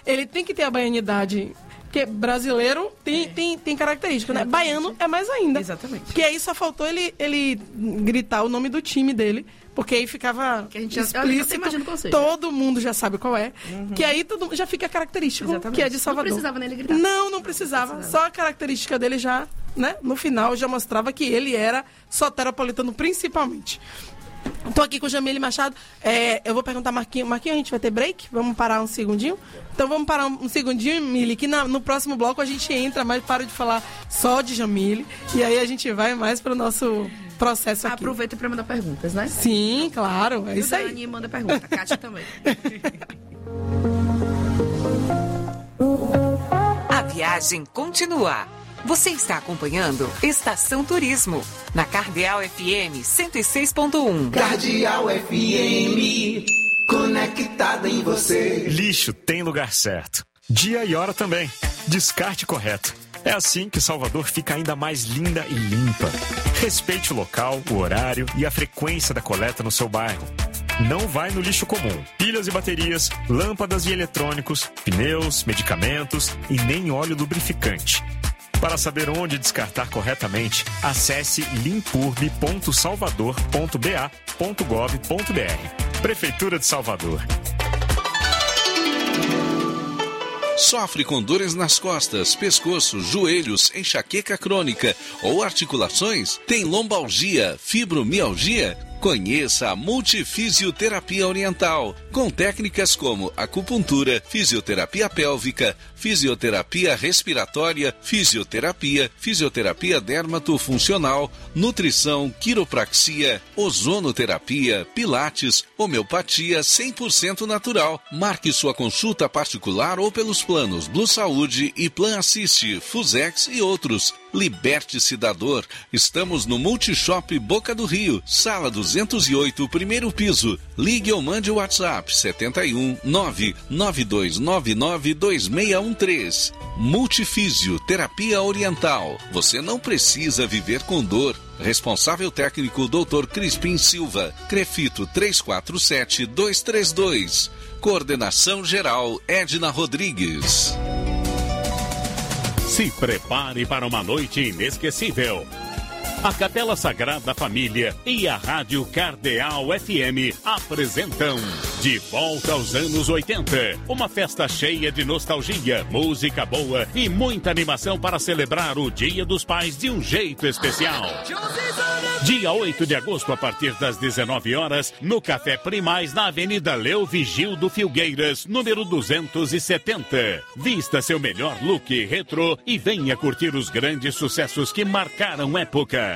ele tem que ter a baianidade. Porque brasileiro tem característica, né? Baiano é mais ainda. Exatamente. Porque aí só faltou ele gritar o nome do time dele. Porque aí ficava que a gente explícito, todo mundo já sabe qual é. Que aí já fica característico, exatamente. Que é de Salvador. Não precisava nele gritar. Não precisava. Só a característica dele já, né? No final, já mostrava que ele era soteropolitano principalmente. Estou aqui com o Jamile Machado. Eu vou perguntar, Marquinhos, a gente vai ter break? Vamos parar um segundinho? Então vamos parar um segundinho, Mili, que no próximo bloco a gente entra, mas para de falar só de Jamile. E aí a gente vai mais para o nosso processo aqui. Aproveita para mandar perguntas, né? Sim, claro. É isso aí. Dani manda pergunta. A Kátia também. A viagem continua. Você está acompanhando Estação Turismo, na Cardeal FM 106.1. Cardeal FM, conectada em você. Lixo tem lugar certo. Dia e hora também. Descarte correto. É assim que Salvador fica ainda mais linda e limpa. Respeite o local, o horário e a frequência da coleta no seu bairro. Não vai no lixo comum. Pilhas e baterias, lâmpadas e eletrônicos, pneus, medicamentos e nem óleo lubrificante. Para saber onde descartar corretamente, acesse limpurbe.salvador.ba.gov.br. Prefeitura de Salvador. Sofre com dores nas costas, pescoço, joelhos, enxaqueca crônica ou articulações? Tem lombalgia, fibromialgia? Conheça a Multifisioterapia Oriental, com técnicas como acupuntura, fisioterapia pélvica, fisioterapia respiratória, fisioterapia dermatofuncional, nutrição, quiropraxia, ozonoterapia, pilates, homeopatia 100% natural. Marque sua consulta particular ou pelos planos Blue Saúde e Plan Assist, Fusex e outros. Liberte-se da dor. Estamos no Multishop Boca do Rio, sala 208, primeiro piso. Ligue ou mande o WhatsApp 71 992992613. Multifísio Terapia Oriental. Você não precisa viver com dor. Responsável técnico Dr. Crispim Silva. Crefito 347232. Coordenação geral Edna Rodrigues. Se prepare para uma noite inesquecível. A Capela Sagrada Família e a Rádio Cardeal FM apresentam De Volta aos Anos 80. Uma festa cheia de nostalgia, música boa e muita animação para celebrar o Dia dos Pais de um jeito especial. Dia 8 de agosto, a partir das 19 horas, no Café Primaz, na Avenida Leo Vigildo Filgueiras, número 270. Vista seu melhor look retrô e venha curtir os grandes sucessos que marcaram época.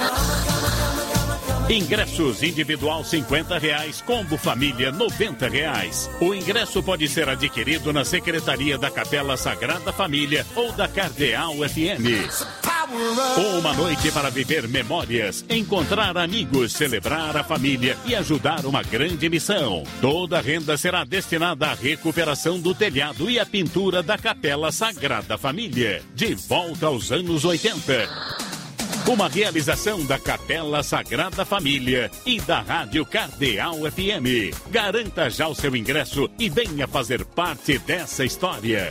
Ingressos individual R$50, combo família R$90. O ingresso pode ser adquirido na Secretaria da Capela Sagrada Família ou da Cardeal FM. Uma noite para viver memórias, encontrar amigos, celebrar a família e ajudar uma grande missão. Toda a renda será destinada à recuperação do telhado e à pintura da Capela Sagrada Família. De volta aos anos 80. Uma realização da Capela Sagrada Família e da Rádio Cardeal FM. Garanta já o seu ingresso e venha fazer parte dessa história.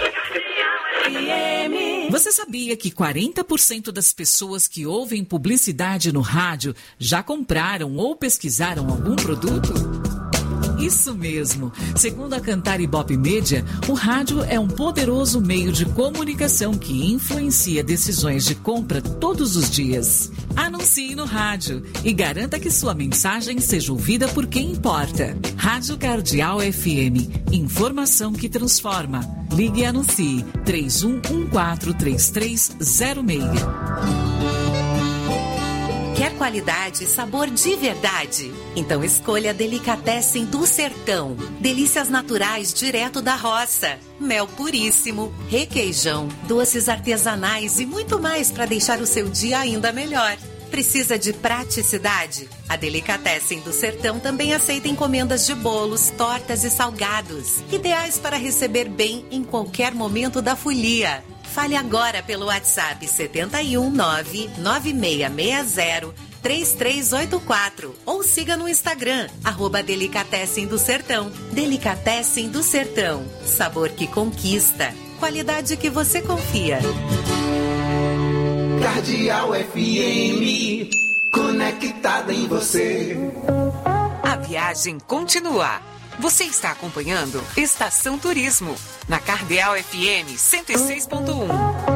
Você sabia que 40% das pessoas que ouvem publicidade no rádio já compraram ou pesquisaram algum produto? Isso mesmo. Segundo a Cantar Ibope Media, o rádio é um poderoso meio de comunicação que influencia decisões de compra todos os dias. Anuncie no rádio e garanta que sua mensagem seja ouvida por quem importa. Rádio Cardeal FM. Informação que transforma. Ligue e anuncie 31143306. Quer qualidade e sabor de verdade? Então escolha a Delicatessen do Sertão. Delícias naturais direto da roça. Mel puríssimo, requeijão, doces artesanais e muito mais para deixar o seu dia ainda melhor. Precisa de praticidade? A Delicatessen do Sertão também aceita encomendas de bolos, tortas e salgados. Ideais para receber bem em qualquer momento da folia. Fale agora pelo WhatsApp 7199660 3384 ou siga no Instagram, @Delicatessen do Sertão. Delicatessen do Sertão. Sabor que conquista. Qualidade que você confia. Cardeal FM, conectada em você. A viagem continua. Você está acompanhando Estação Turismo, na Cardeal FM 106.1.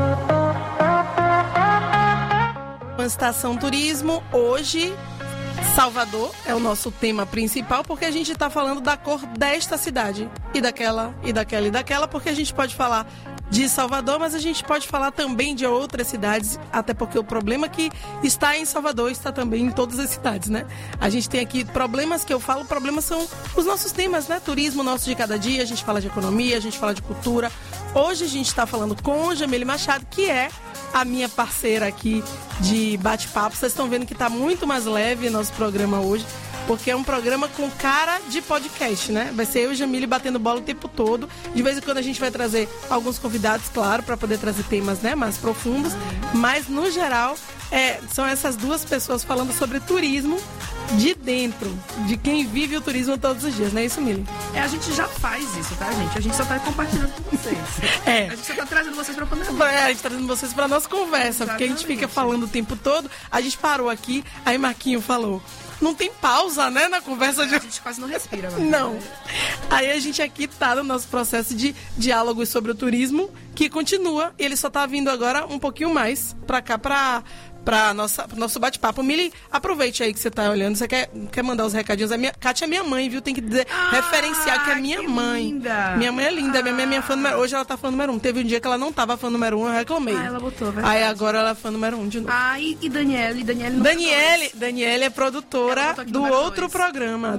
Estação Turismo, hoje, Salvador é o nosso tema principal, porque a gente está falando da cor desta cidade, e daquela, e daquela, e daquela, porque a gente pode falar de Salvador, mas a gente pode falar também de outras cidades, até porque o problema que está em Salvador está também em todas as cidades, né? A gente tem aqui problemas que eu falo, problemas são os nossos temas, né? Turismo nosso de cada dia, a gente fala de economia, a gente fala de cultura. Hoje a gente está falando com Jamile Machado, que é a minha parceira aqui de bate-papo. Vocês estão vendo que está muito mais leve nosso programa hoje, porque é um programa com cara de podcast, né? Vai ser eu e Jamile batendo bola o tempo todo. De vez em quando a gente vai trazer alguns convidados, claro, para poder trazer temas, né, mais profundos. Mas, no geral, são essas duas pessoas falando sobre turismo de dentro, de quem vive o turismo todos os dias, não é isso, Mili? A gente já faz isso, tá, gente? A gente só tá compartilhando com vocês. A gente só tá trazendo vocês pra poder... a gente tá trazendo vocês pra nossa conversa, porque a gente fica falando o tempo todo. A gente parou aqui, aí Marquinho falou... Não tem pausa, né, na conversa de... A gente quase não respira. Não. Aí a gente aqui tá no nosso processo de diálogos sobre o turismo, que continua, e ele só tá vindo agora um pouquinho mais pra cá, para nosso bate-papo. Mili, aproveite aí que você tá olhando. Você quer mandar os recadinhos? Kátia é minha mãe, viu? Tem que dizer, referenciar que é minha mãe. Linda. Minha mãe é linda. Minha mãe é minha fã número 1. Hoje ela tá fã número 1. Teve um dia que ela não tava fã número 1, eu reclamei. Ela botou, verdade. Aí agora ela é fã número 1 de novo. E Daniele? Daniele é produtora do outro programa.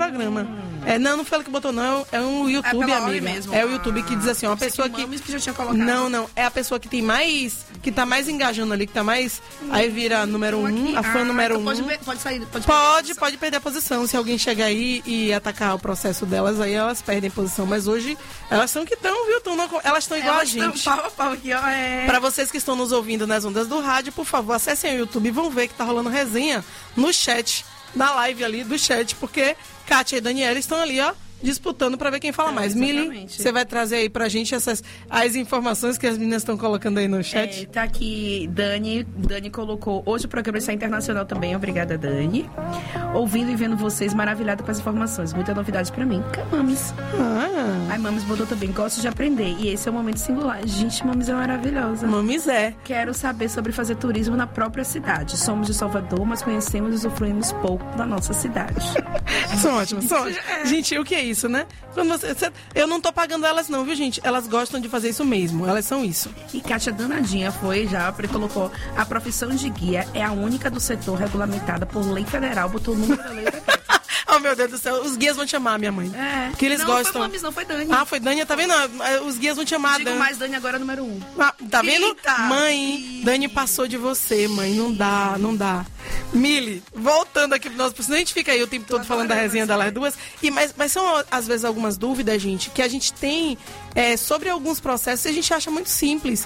Não foi ela que botou, não. É um YouTube, amiga. É o YouTube que diz assim, uma pessoa que já tinha colocado. Não. É a pessoa que tem mais... Que tá mais engajando ali, que tá mais... Aí vira número 1, a fã número 1. Pode sair, pode perder a posição. Se alguém chegar aí e atacar o processo delas, aí elas perdem posição. Mas hoje, elas são que estão, viu? Elas estão igual a gente. Pau aqui, ó. Pra vocês que estão nos ouvindo nas ondas do rádio, por favor, acessem o YouTube e vão ver que tá rolando resenha no chat, na live ali do chat, porque Kátia e Daniela estão ali, ó, disputando para ver quem fala mais. Mili, você vai trazer aí pra gente as informações que as meninas estão colocando aí no chat? Tá aqui, Dani colocou, hoje o programa está internacional também, obrigada, Dani. Ouvindo e vendo vocês, maravilhada com as informações, muita novidade pra mim. Mames. Ai, Mames botou também, gosto de aprender, e esse é o momento singular. Gente, Mames é maravilhosa. Mames é. Quero saber sobre fazer turismo na própria cidade. Somos de Salvador, mas conhecemos e usufruímos pouco da nossa cidade. São ótimas. Gente, o que é isso, né? Eu não tô pagando elas não, viu, gente? Elas gostam de fazer isso mesmo, elas são isso. E Kátia danadinha colocou, a profissão de guia é a única do setor regulamentada por lei federal, botou o número da lei Oh, meu Deus do céu, os guias vão te amar, minha mãe. Porque eles gostam. Não foi Mames, não foi Dani. Foi Dani, tá vendo? Os guias vão te amar, Dani. Mais Dani agora é número 1. Tá vendo? Eita. Mãe, Dani passou de você, mãe. Não dá. Mili, voltando aqui pro nosso... Senão a gente fica aí o tempo todo falando da resenha delas duas. Mas são, às vezes, algumas dúvidas, gente, que a gente tem sobre alguns processos e a gente acha muito simples.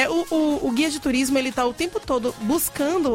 O guia de turismo, ele tá o tempo todo buscando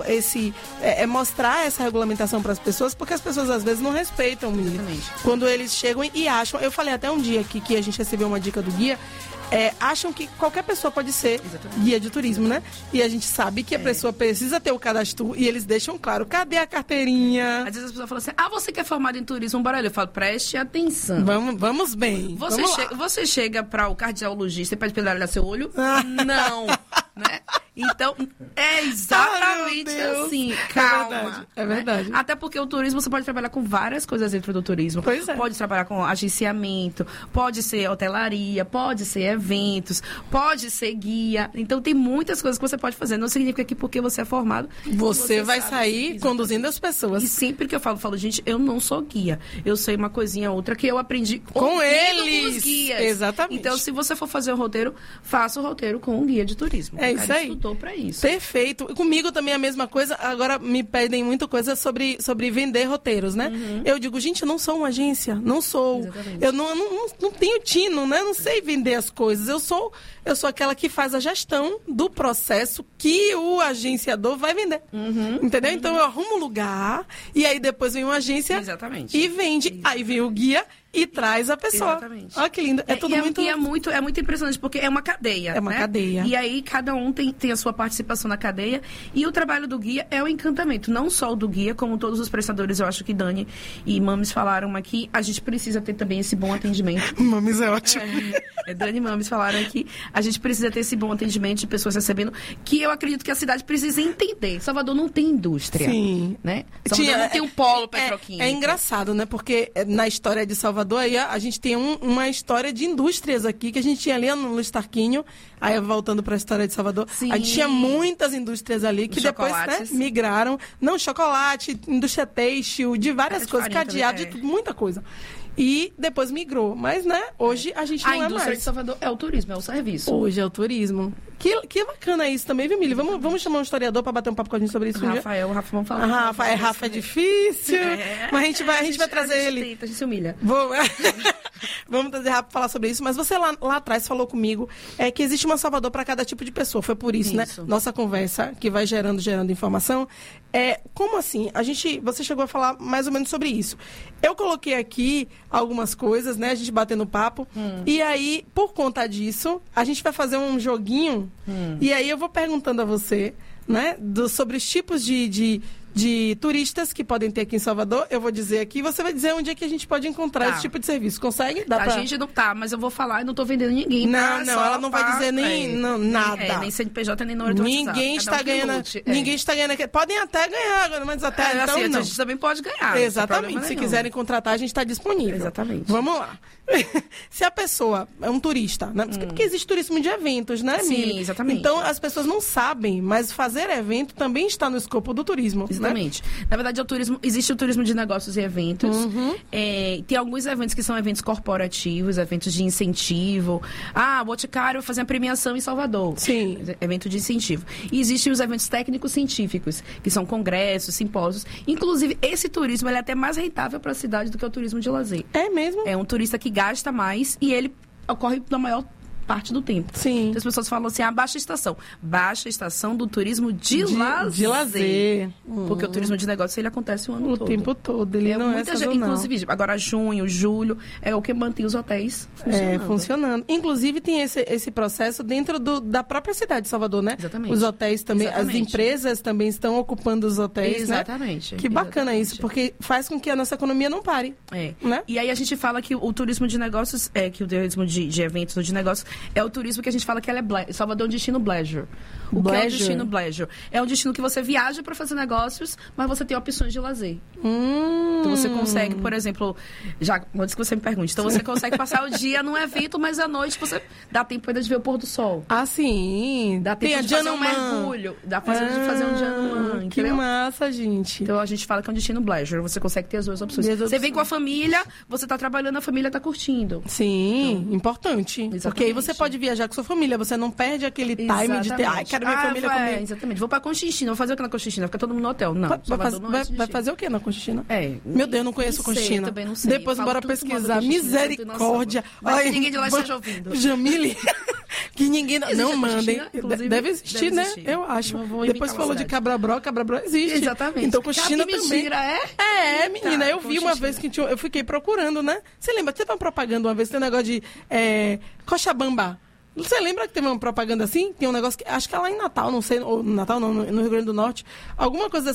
mostrar essa regulamentação para as pessoas, porque as pessoas, às vezes, não respeitam, Mili. Quando eles chegam e acham... Eu falei até um dia aqui que a gente recebeu uma dica do guia, acham que qualquer pessoa pode ser guia de turismo, né? E a gente sabe que a pessoa precisa ter o cadastro e eles deixam claro, cadê a carteirinha? Às vezes as pessoas falam assim, você que é formado em turismo, bora ali. Eu falo, preste atenção. Vamos bem. Você chega para o cardiologista e pede pra ele olhar seu olho? Não, né? Então, é exatamente assim. Calma. É verdade. Até porque o turismo, você pode trabalhar com várias coisas dentro do turismo. Pois é. Pode trabalhar com agenciamento, pode ser hotelaria, pode ser eventos, pode ser guia. Então, tem muitas coisas que você pode fazer. Não significa que porque você é formado... Você vai sair conduzindo as pessoas. E sempre que eu falo, gente, eu não sou guia. Eu sei uma coisinha ou outra que eu aprendi com eles. Os guias. Exatamente. Então, se você for fazer o roteiro, faça o roteiro com um guia de turismo. É isso aí. voltou pra isso. Perfeito. Comigo também é a mesma coisa. Agora me pedem muita coisa sobre vender roteiros, né? Eu digo, gente, eu não sou uma agência. Não sou. Exatamente. Eu não tenho tino, né? Não sei vender as coisas. Eu sou aquela que faz a gestão do processo que o agenciador vai vender. Entendeu? Então eu arrumo um lugar e aí depois vem uma agência e vende. Isso. Aí vem o guia e traz a pessoa. Exatamente. Olha que lindo. É tudo muito... E é muito impressionante, porque é uma cadeia. É uma cadeia. E aí cada um tem a sua participação na cadeia. E o trabalho do guia é o encantamento. Não só o do guia, como todos os prestadores, eu acho que Dani e Mames falaram aqui, a gente precisa ter também esse bom atendimento. Mames é ótimo. Dani e Mames falaram aqui, a gente precisa ter esse bom atendimento de pessoas recebendo, que eu acredito que a cidade precisa entender. Salvador não tem indústria. Sim. Né? Salvador não tem um polo petroquímico. É engraçado, né? Porque na história de Salvador, aí a gente tem uma história de indústrias aqui, que a gente tinha ali no Luiz Tarquínio, aí voltando para a história de Salvador, Sim. a gente tinha muitas indústrias ali, que depois, né, migraram. Não, chocolate, indústria têxtil, de várias coisas, cadeado, de tudo, muita coisa. E depois migrou. Mas, né, hoje a gente não é mais. A indústria de Salvador é o turismo, é o serviço. Hoje é o turismo. Que bacana isso também, viu, Mili? Vamos chamar um historiador para bater um papo com a gente sobre isso. Rafa, vamos falar. Rafa é difícil, mas a gente vai trazer ele. A gente se humilha. Vamos trazer Rafa para falar sobre isso. Mas você lá atrás falou comigo que existe uma Salvador para cada tipo de pessoa. Foi por isso, né? Nossa conversa, que vai gerando informação. Como assim? Você chegou a falar mais ou menos sobre isso. Eu coloquei aqui algumas coisas, né? A gente batendo papo. E aí, por conta disso, a gente vai fazer um joguinho. E aí eu vou perguntando a você, né? Sobre os tipos de turistas que podem ter aqui em Salvador. Eu vou dizer aqui, você vai dizer onde é que a gente pode encontrar esse tipo de serviço. Consegue? A gente não tá, mas eu vou falar e não tô vendendo ninguém. Não, ela não vai dizer nada. Nem CNPJ, nem número do WhatsApp. Ninguém está ganhando. Podem até ganhar, mas até então assim, não. A gente também pode ganhar. Exatamente. Se quiserem contratar, a gente está disponível. Exatamente. Vamos lá. Se a pessoa é um turista, né? Porque existe turismo de eventos, né, Mili? Sim, exatamente. Então, as pessoas não sabem, mas fazer evento também está no escopo do turismo. Exatamente. Né? Na verdade, existe o turismo de negócios e eventos. Tem alguns eventos que são eventos corporativos, eventos de incentivo. O Boticário vai fazer uma premiação em Salvador. Sim. Evento de incentivo. E existem os eventos técnicos-científicos, que são congressos, simpósios. Inclusive, esse turismo ele é até mais rentável para a cidade do que o turismo de lazer. É mesmo? É um turista que gasta mais e ele ocorre na maior parte do tempo. Sim. Então, as pessoas falam assim, baixa estação. Baixa estação do turismo de lazer. Porque o turismo de negócio, ele acontece o ano todo. O tempo todo. Ele não é sazonal. Inclusive, agora junho, julho, é o que mantém os hotéis funcionando. Inclusive, tem esse processo dentro da própria cidade de Salvador, né? Exatamente. Os hotéis também, as empresas também estão ocupando os hotéis, Exatamente. Né? Que bacana isso, porque faz com que a nossa economia não pare. Né? E aí a gente fala que o turismo de negócios, que o turismo de eventos ou de negócios, é o turismo que a gente fala que Salvador é um destino pleasure. O que é um destino pleasure? É um destino que você viaja para fazer negócios, mas você tem opções de lazer. Então você consegue, por exemplo, antes que você me pergunte, então você consegue passar o dia num evento, mas à noite você dá tempo ainda de ver o pôr do sol. Sim. Dá tempo de fazer um mergulho. Dá tempo de fazer um Janumã. Que massa, gente. Então a gente fala que é um destino pleasure. Você consegue ter as duas opções. Você vem com a família, você tá trabalhando, a família tá curtindo. Sim, importante. Exatamente. Porque aí você pode viajar com sua família, você não perde aquele time de ter, quero minha família comigo. Exatamente. Vou pra Conchichina, vou fazer o que na Conchichina? Fica todo mundo no hotel. Não, vai fazer o que na Conchichina? Meu Deus, eu não conheço Conchichina. Também não sei. Depois bora pesquisar. Misericórdia. Mas ninguém de lá esteja ouvindo. Jamile, que ninguém... Não mandem. Deve existir, né? Eu acho. Depois falou de Cabrabró existe. Exatamente. Então Conchichina também. Mentira, menina. Eu vi uma vez que eu fiquei procurando, né? Você lembra? Teve uma propaganda uma vez, tem um negócio de Cochabamba. Você lembra que teve uma propaganda assim? Tem um negócio que acho que é lá em Natal, não sei, ou Natal não, no Rio Grande do Norte. Alguma coisa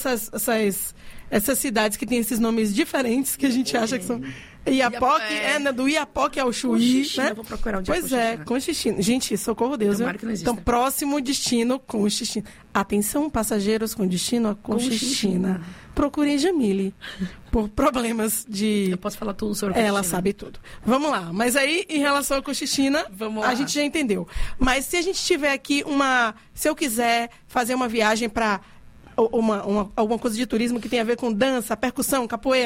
essas cidades que tem esses nomes diferentes que a gente acha que são... Iapoque, né? Do Iapoque ao Chuí, né? Eu vou procurar um dia Pois Conchichina. Gente, socorro Deus, viu? Então, próximo destino, Conchichina. Atenção, passageiros com destino a Conchichina. Procurem Jamile por problemas de... Eu posso falar tudo sobre Conchichina. Ela sabe tudo. Vamos lá. Mas aí, em relação a Conchichina, a gente já entendeu. Mas se a gente tiver aqui se eu quiser fazer uma viagem para alguma coisa de turismo que tem a ver com dança, percussão, capoeira.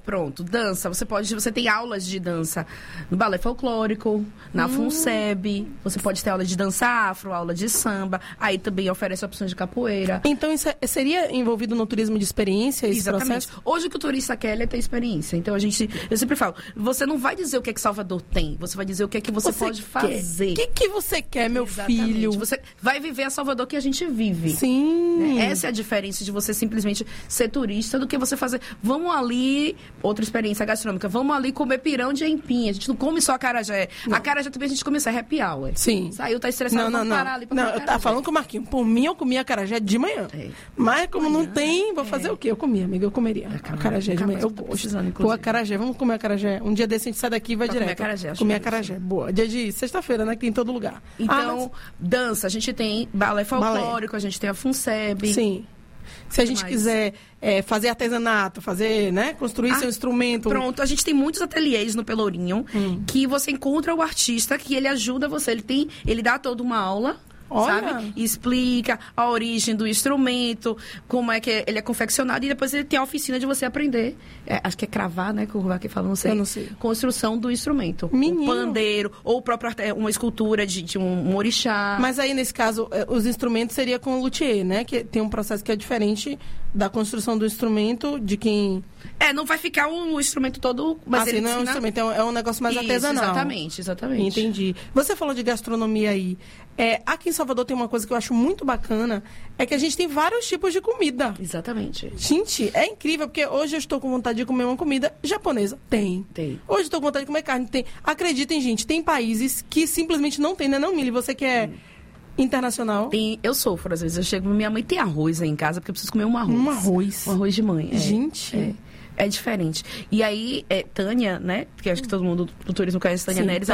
Pronto, dança. Você tem aulas de dança no balé folclórico, na FUNSEB. Você pode ter aula de dança afro, aula de samba. Aí também oferece opções de capoeira. Então, isso seria envolvido no turismo de experiência, esse Exatamente. processo? Hoje o que o turista quer é ter experiência. Então, eu sempre falo, você não vai dizer o que é que Salvador tem, você vai dizer o que é que você pode fazer. O que você quer, meu filho? Você vai viver a Salvador que a gente vive. Sim. Essa é a diferença de você simplesmente ser turista do que você fazer. Vamos ali, outra experiência gastronômica, vamos ali comer pirão de empim. A gente não come só acarajé. Não. Acarajé também a gente come, isso é happy hour. Sim. Saiu, tá estressado, vamos parar ali pra comer eu tava falando com o Marquinhos. Por mim, eu comia acarajé de manhã. Mas como não tem, vou fazer o quê? Eu comia, amiga, eu comeria. Acarajé de manhã. Eu gosto. Pô, acarajé, vamos comer acarajé. Um dia desse a gente sai daqui e vai direto. Comer acarajé. Boa. Dia de sexta-feira, né? Que tem em todo lugar. Então, dança, a gente tem balé folclórico, a gente tem a FUNSEB. Sim. Se a gente quiser fazer artesanato, fazer, né? Construir seu instrumento. Pronto, a gente tem muitos ateliês no Pelourinho que você encontra o artista que ele ajuda você. Ele dá toda uma aula. Olha. Sabe? E explica a origem do instrumento, como é que ele é confeccionado, e depois ele tem a oficina de você aprender. Acho que é cravar, né? Que o Ruvac fala, não sei. Eu não sei. Construção do instrumento. Menino. O pandeiro, ou o próprio uma escultura de um orixá. Mas aí, nesse caso, os instrumentos seria com o luthier, né? Que tem um processo que é diferente da construção do instrumento, de quem... não vai ficar o instrumento todo... Mas ele não é um instrumento, é um negócio mais artesanal. Exatamente. Entendi. Você falou de gastronomia aí. Aqui em Salvador tem uma coisa que eu acho muito bacana, é que a gente tem vários tipos de comida. Exatamente. Gente, é incrível, porque hoje eu estou com vontade de comer uma comida japonesa. Tem. Hoje eu estou com vontade de comer carne. Tem. Acreditem, gente, tem países que simplesmente não tem, né? Não, Mili, você que é... internacional. Eu sofro, às vezes. Eu chego, minha mãe tem arroz aí em casa, porque eu preciso comer um arroz. Um arroz? Um arroz de mãe. Gente. É diferente. E aí, Tânia, né? Porque acho que todo mundo do turismo conhece Tânia Neres.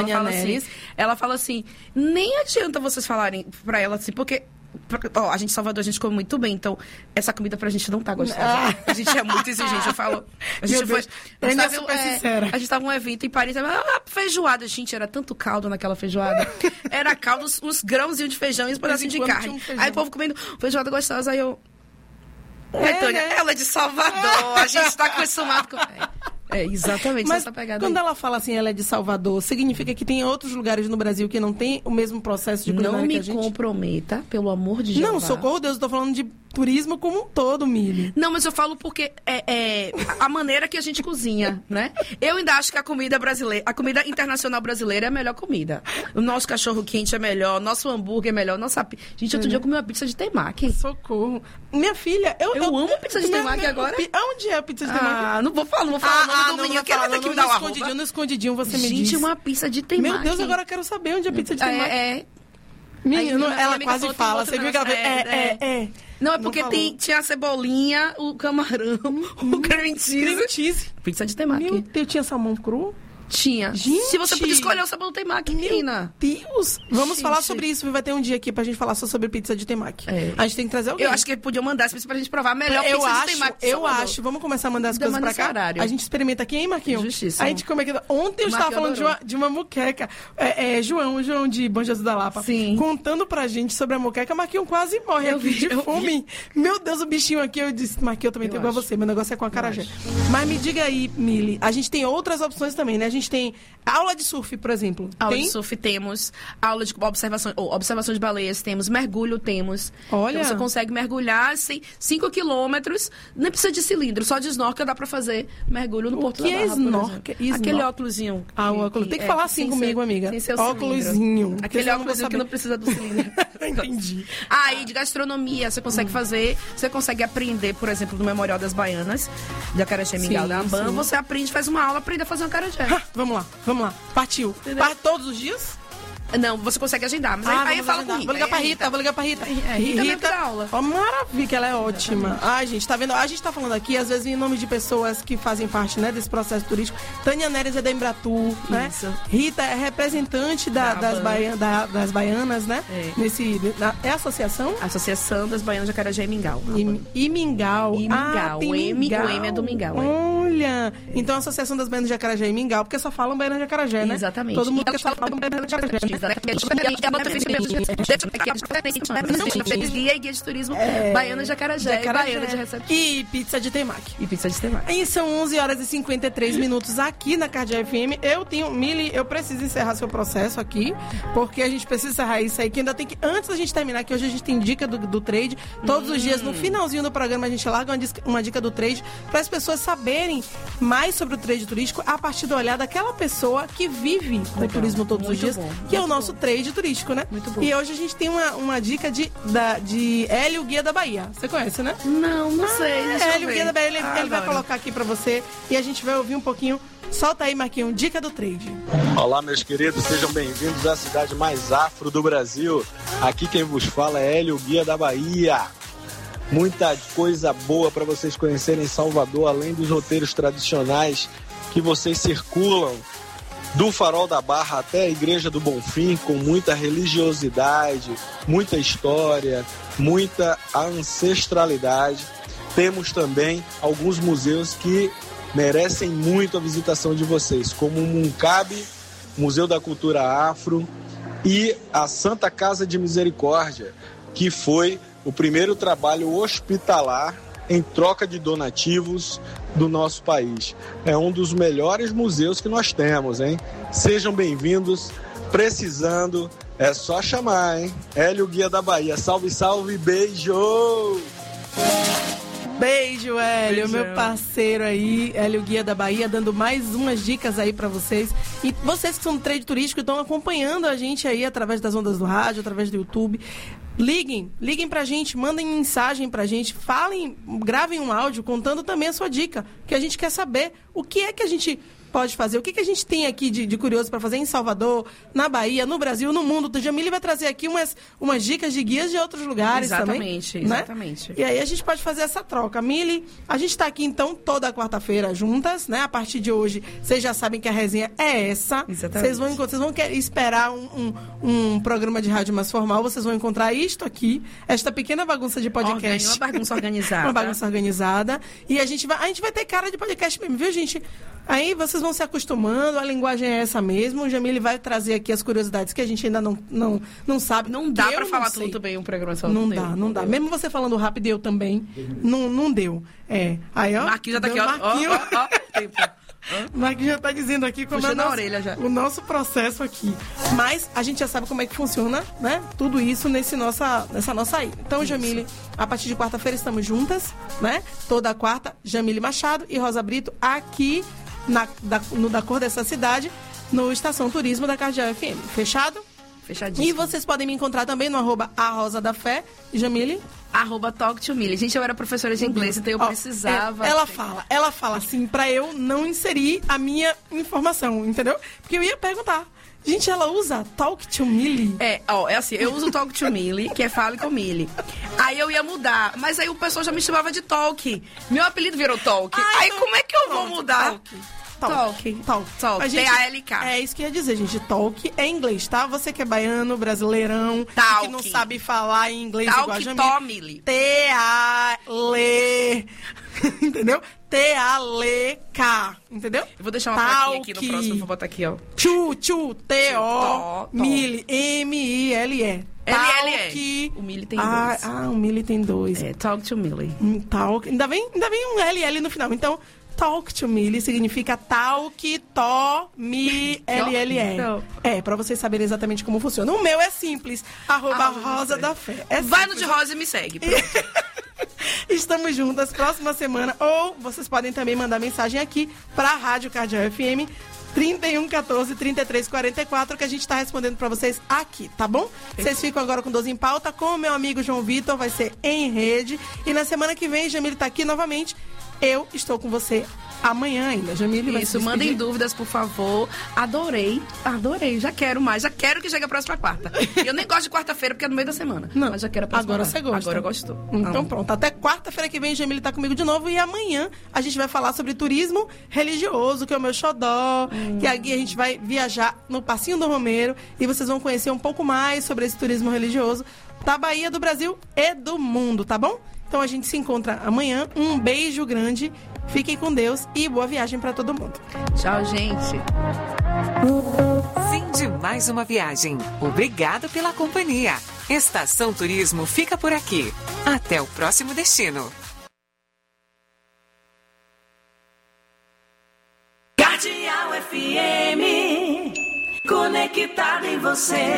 Ela fala assim, nem adianta vocês falarem pra ela assim, porque... a gente em Salvador, a gente come muito bem, então essa comida pra gente não tá gostosa. A gente é muito exigente, eu falo. A gente tava num evento em Paris, feijoada, gente, era tanto caldo naquela feijoada. Era caldo, uns grãozinhos de feijão e uns pedacinhos de carne. Aí o povo comendo feijoada gostosa, aí eu... Tânia, ela é de Salvador, a gente tá acostumado com... exatamente mas essa pegada. Quando ela fala assim, ela é de Salvador, significa que tem outros lugares no Brasil que não tem o mesmo processo de culinária que a gente? Não me comprometa, pelo amor de Deus. Não, socorro Deus, eu tô falando de turismo como um todo, Mili. Não, mas eu falo porque a maneira que a gente cozinha, né? Eu ainda acho que a comida brasileira, a comida internacional brasileira é a melhor comida. O nosso cachorro quente é melhor, nosso hambúrguer é melhor, Gente, outro dia eu comi uma pizza de temaki. Socorro. Minha filha, eu amo pizza de temaki agora. Onde é a pizza de temaki? Não vou falar o nome do menino, que ela tem que me dar uma no escondidinho você me diz. Gente, uma pizza de temaki. Meu Deus, agora eu quero saber onde é a pizza de temaki. Menino, ela quase fala. Você viu que ela fez? Não, é porque tinha a cebolinha, o camarão, o cream cheese. Pizza de temaki. Meu Deus, tinha salmão cru? Tinha. Gente, se você podia escolher o sabor do temaki, menina. Meu Deus. Vamos falar sobre isso. Vai ter um dia aqui pra gente falar só sobre pizza de temaki. A gente tem que trazer alguém. Eu acho que podiam mandar essa pizza pra gente provar a melhor pizza de temaki. Eu acho. Vamos começar a mandar as coisas pra cá. Horário. A gente experimenta aqui, hein, Marquinhos? Justiça. A gente come aqui. Ontem eu estava falando de uma moqueca. João de Bom Jesus da Lapa. Sim. Contando pra gente sobre a moqueca. Marquinhos quase morre aqui de fome. Meu Deus, o bichinho aqui. Eu disse, Marquinhos, eu também tenho igual a você. Meu negócio é com acarajé. Mas me diga aí, Mili. A gente tem outras opções também, né? A gente tem... Aula de surf, por exemplo. Aula de surf temos, aula de observação de baleias temos, mergulho temos. Olha. Então você consegue mergulhar 5 quilômetros, nem precisa de cilindro, só de snorkel dá pra fazer mergulho no Porto da Barra, snorkel? Aquele óculosinho. O óculos. Tem que falar assim comigo, amiga. Óculosinho. Aquele óculosinho que não precisa do cilindro. Entendi. Aí, de gastronomia, você consegue fazer, você consegue aprender, por exemplo, no Memorial das Baianas, de acarajé mingau da Amban, você aprende, faz uma aula, aprende a fazer um acarajé. Vamos lá. Partiu. Todos os dias? Não, você consegue agendar. Mas aí eu falo com Rita. Vou ligar pra Rita. Rita dá aula. Maravilha, que ela é ótima. Ai, gente, tá vendo? A gente tá falando aqui, às vezes, em nome de pessoas que fazem parte, né, desse processo turístico. Tânia Neres é da Embratur, né? Rita é representante das baianas, né? É a associação? Associação das Baianas de Acarajé e Mingau. E Mingau. O M é do Mingau. Olha! Então a Associação das Baianas de Acarajé e Mingau, porque só falam Baianas de Acarajé, né? Exatamente. Todo mundo quer só falar Baianas de Acarajé. Guia e guia de turismo Baianas de Acarajé e Baianas de Recepção. E pizza de temaki. Aí são 11h53 aqui na Cardeal FM. Mili, eu preciso encerrar seu processo aqui, porque a gente precisa encerrar isso aí, que ainda tem que, antes da gente terminar, que hoje a gente tem dica do trade, todos os dias, no finalzinho do programa, a gente larga uma dica do trade, para as pessoas saberem mais sobre o trade turístico a partir do olhar daquela pessoa que vive o turismo todos os dias, que é o nosso trade turístico, né? Muito bom. E hoje a gente tem uma dica de Hélio, Guia da Bahia. Você conhece, né? Não sei. Hélio, Guia da Bahia, ele vai colocar aqui pra você e a gente vai ouvir um pouquinho. Solta aí, Marquinhos, dica do trade. Olá, meus queridos, sejam bem-vindos à cidade mais afro do Brasil. Aqui quem vos fala é Hélio, Guia da Bahia. Muita coisa boa para vocês conhecerem em Salvador, além dos roteiros tradicionais que vocês circulam do Farol da Barra até a Igreja do Bonfim, com muita religiosidade, muita história, muita ancestralidade. Temos também alguns museus que merecem muito a visitação de vocês, como o Muncabe, Museu da Cultura Afro, e a Santa Casa de Misericórdia, que foi o primeiro trabalho hospitalar em troca de donativos do nosso país. É um dos melhores museus que nós temos, hein? Sejam bem-vindos, precisando, é só chamar, hein? Hélio, Guia da Bahia. Salve, salve, beijo! Beijo, Hélio, meu parceiro aí, Hélio Guia da Bahia, dando mais umas dicas aí pra vocês. E vocês que são do trade turístico estão acompanhando a gente aí através das ondas do rádio, através do YouTube. Liguem pra gente, mandem mensagem pra gente, gravem um áudio contando também a sua dica, que a gente quer saber o que é que a gente pode fazer, o que a gente tem aqui de curioso para fazer em Salvador, na Bahia, no Brasil, no mundo. O Jamile vai trazer aqui umas dicas de guias de outros lugares também. Exatamente. Né? E aí a gente pode fazer essa troca. Mili, a gente está aqui então toda quarta-feira juntas, né? A partir de hoje, vocês já sabem que a resenha é essa. Exatamente. Vocês vão esperar um programa de rádio mais formal, vocês vão encontrar isto aqui, esta pequena bagunça de podcast. Uma bagunça organizada. Uma bagunça organizada. E a gente vai ter cara de podcast mesmo, viu, gente? Aí vocês vão se acostumando, a linguagem é essa mesmo. O Jamile vai trazer aqui as curiosidades que a gente ainda não sabe. Não dá pra falar tudo bem um programa só. Não dá. Mesmo você falando rápido e eu também, não deu. Aí, ó. Marquinhos já tá aqui, ó. Marquinhos já tá dizendo aqui como é o nosso processo aqui. Mas a gente já sabe como é que funciona, né? Tudo isso nessa nossa aí. Então, Jamile, a partir de quarta-feira estamos juntas, né? Toda quarta, Jamile Machado e Rosa Brito aqui da Cor dessa Cidade, no Estação Turismo da Cardeal FM. Fechado? Fechadíssimo. E vocês podem me encontrar também no @ARosaDaFé. Jamile? @TalkToMili. Gente, eu era professora de inglês, então eu precisava... Ela fala assim, pra eu não inserir a minha informação, entendeu? Porque eu ia perguntar. Gente, ela usa Talk to Mili? É assim, eu uso Talk to Mili, que é Fale com Mili. Aí eu ia mudar, mas aí o pessoal já me chamava de Talk. Meu apelido virou Talk. Aí como é que eu vou mudar? Talk. T-A-L-K. É isso que eu ia dizer, gente. Talk é inglês, tá? Você que é baiano, brasileirão, Talk. que não sabe falar em inglês Talk, igual a Jamile. Tomili. T-A-L... Entendeu? T-A-L-K. Entendeu? Eu vou deixar uma plaquinha aqui no próximo, vou botar aqui, ó. T-O-Mili. M-I-L-E. L-L-E. O Mili tem dois. O Mili tem dois. Talk to Mili. Talk. Ainda vem um L-L no final. Então, Talk to Mili significa talk, to, mi, L-L-E. Pra vocês saberem exatamente como funciona. O meu é simples. @RosaDaFé. Vai no de Rosa e me segue. Estamos juntas próxima semana. Ou vocês podem também mandar mensagem aqui pra Rádio Cardeal FM 3114-3344, que a gente tá respondendo pra vocês aqui, tá bom? Vocês ficam agora com 12 em pauta, com o meu amigo João Vitor, vai ser em rede. E na semana que vem, Jamile tá aqui novamente. Eu estou com você amanhã ainda. Jamile vai Isso, mandem dúvidas, por favor. Adorei, já quero mais. Já quero que chegue a próxima quarta. Eu nem gosto de quarta-feira, porque é no meio da semana. Não, mas já quero a próxima agora você gosta. Agora eu gosto. Então pronto, até quarta-feira que vem, Jamile tá comigo de novo. E amanhã a gente vai falar sobre turismo religioso, que é o meu xodó. Que aqui a gente vai viajar no Passinho do Romeiro. E vocês vão conhecer um pouco mais sobre esse turismo religioso da Bahia, do Brasil e do mundo, tá bom? Então a gente se encontra amanhã. Um beijo grande Fiquem com Deus e boa viagem para todo mundo. Tchau, gente. Fim de mais uma viagem. Obrigado pela companhia. Estação Turismo fica por aqui. Até o próximo destino. Cardeal FM, conectado em você.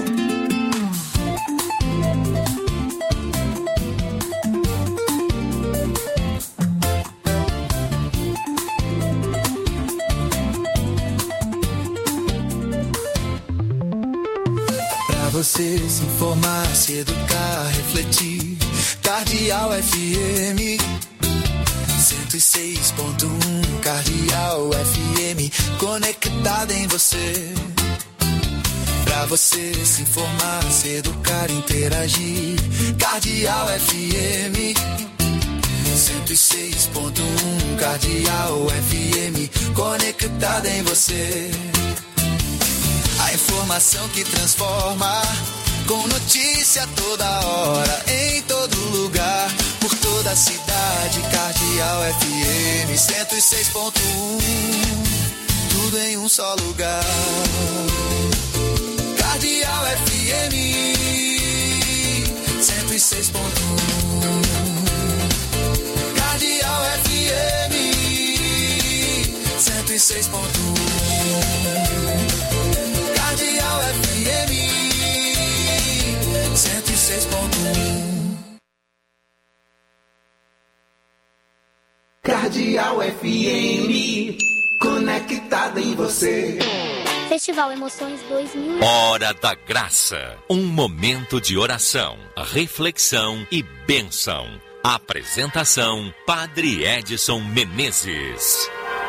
Pra você se informar, se educar, refletir. Cardeal FM 106.1, Cardeal FM, conectada em você. Pra você se informar, se educar, interagir. Cardeal FM 106.1, Cardeal FM, conectada em você. A informação que transforma, com notícia toda hora, em todo lugar, por toda a cidade. Cardeal FM 106.1, tudo em um só lugar. Cardeal FM 106.1, Cardeal FM 106.1, Cardeal FM 106.1. Cardeal FM, conectada em você. Festival Emoções 2000. Hora da Graça, um momento de oração, reflexão e bênção. Apresentação, Padre Edson Menezes.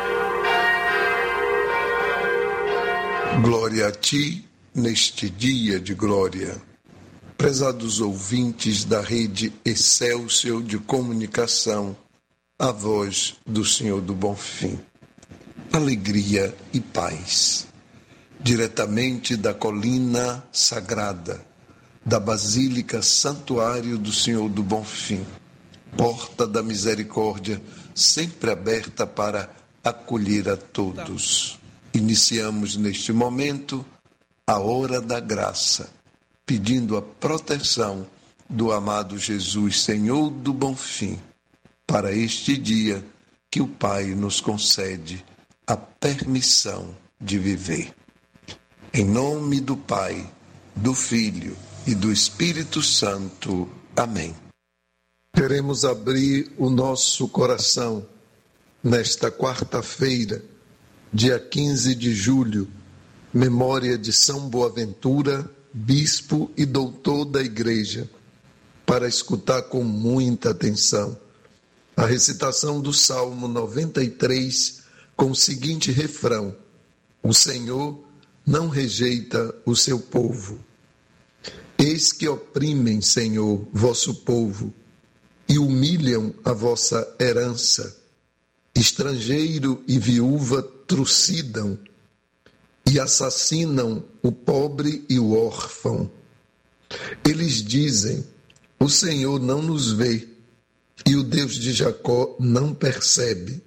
Glória a ti, neste dia de glória. Prezados ouvintes da rede Excelsior de Comunicação, a voz do Senhor do Bonfim. Alegria e paz. Diretamente da colina sagrada, da Basílica Santuário do Senhor do Bonfim, porta da misericórdia, sempre aberta para acolher a todos. Iniciamos neste momento a hora da graça, pedindo a proteção do amado Jesus, Senhor do Bonfim, para este dia que o Pai nos concede a permissão de viver. Em nome do Pai, do Filho e do Espírito Santo. Amém. Queremos abrir o nosso coração nesta quarta-feira, dia 15 de julho, memória de São Boaventura, bispo e doutor da Igreja, para escutar com muita atenção a recitação do Salmo 93, com o seguinte refrão: o Senhor não rejeita o seu povo. Eis que oprimem, Senhor, vosso povo, e humilham a vossa herança. Estrangeiro e viúva trucidam, e assassinam o pobre e o órfão. Eles dizem: o Senhor não nos vê, e o Deus de Jacó não percebe.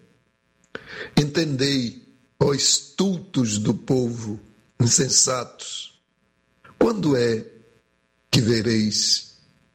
Entendei, ó estultos do povo, insensatos, quando é que vereis?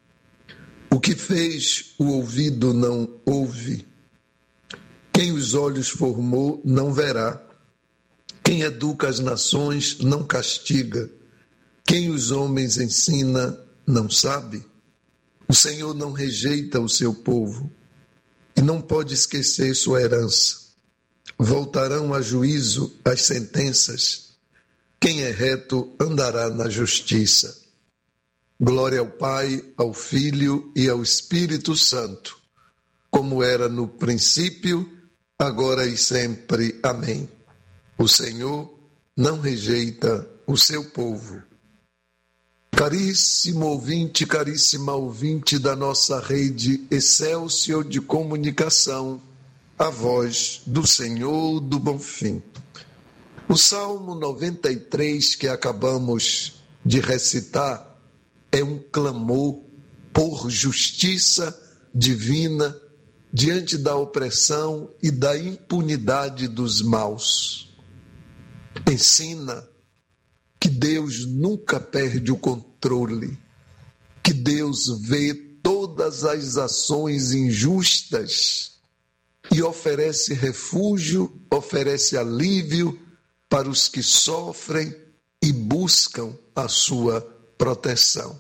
O que fez o ouvido não ouve, quem os olhos formou não verá, quem educa as nações não castiga, quem os homens ensina não sabe. O Senhor não rejeita o seu povo e não pode esquecer sua herança. Voltarão a juízo as sentenças. Quem é reto andará na justiça. Glória ao Pai, ao Filho e ao Espírito Santo, como era no princípio, agora e sempre. Amém. O Senhor não rejeita o seu povo. Caríssimo ouvinte, caríssima ouvinte da nossa rede Excelsior de Comunicação, a voz do Senhor do Bonfim. O Salmo 93 que acabamos de recitar é um clamor por justiça divina diante da opressão e da impunidade dos maus. Ensina que Deus nunca perde o controle, que Deus vê todas as ações injustas e oferece refúgio, oferece alívio para os que sofrem e buscam a sua proteção.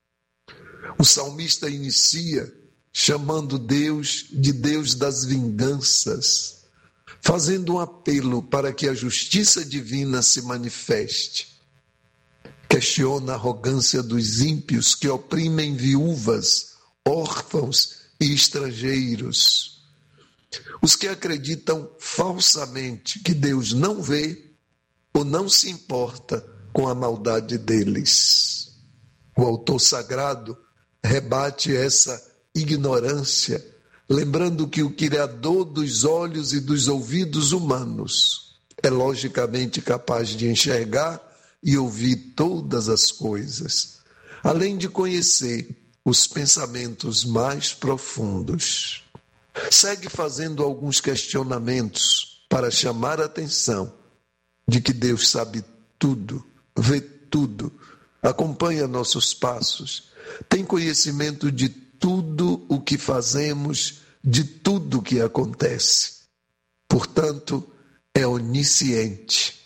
O salmista inicia chamando Deus de Deus das vinganças, fazendo um apelo para que a justiça divina se manifeste. Questiona a arrogância dos ímpios que oprimem viúvas, órfãos e estrangeiros. Os que acreditam falsamente que Deus não vê ou não se importa com a maldade deles. O autor sagrado rebate essa ignorância, lembrando que o Criador dos olhos e dos ouvidos humanos é logicamente capaz de enxergar e ouvir todas as coisas, além de conhecer os pensamentos mais profundos. Segue fazendo alguns questionamentos para chamar a atenção de que Deus sabe tudo, vê tudo, acompanha nossos passos, tem conhecimento de tudo o que fazemos, de tudo o que acontece. Portanto, é onisciente.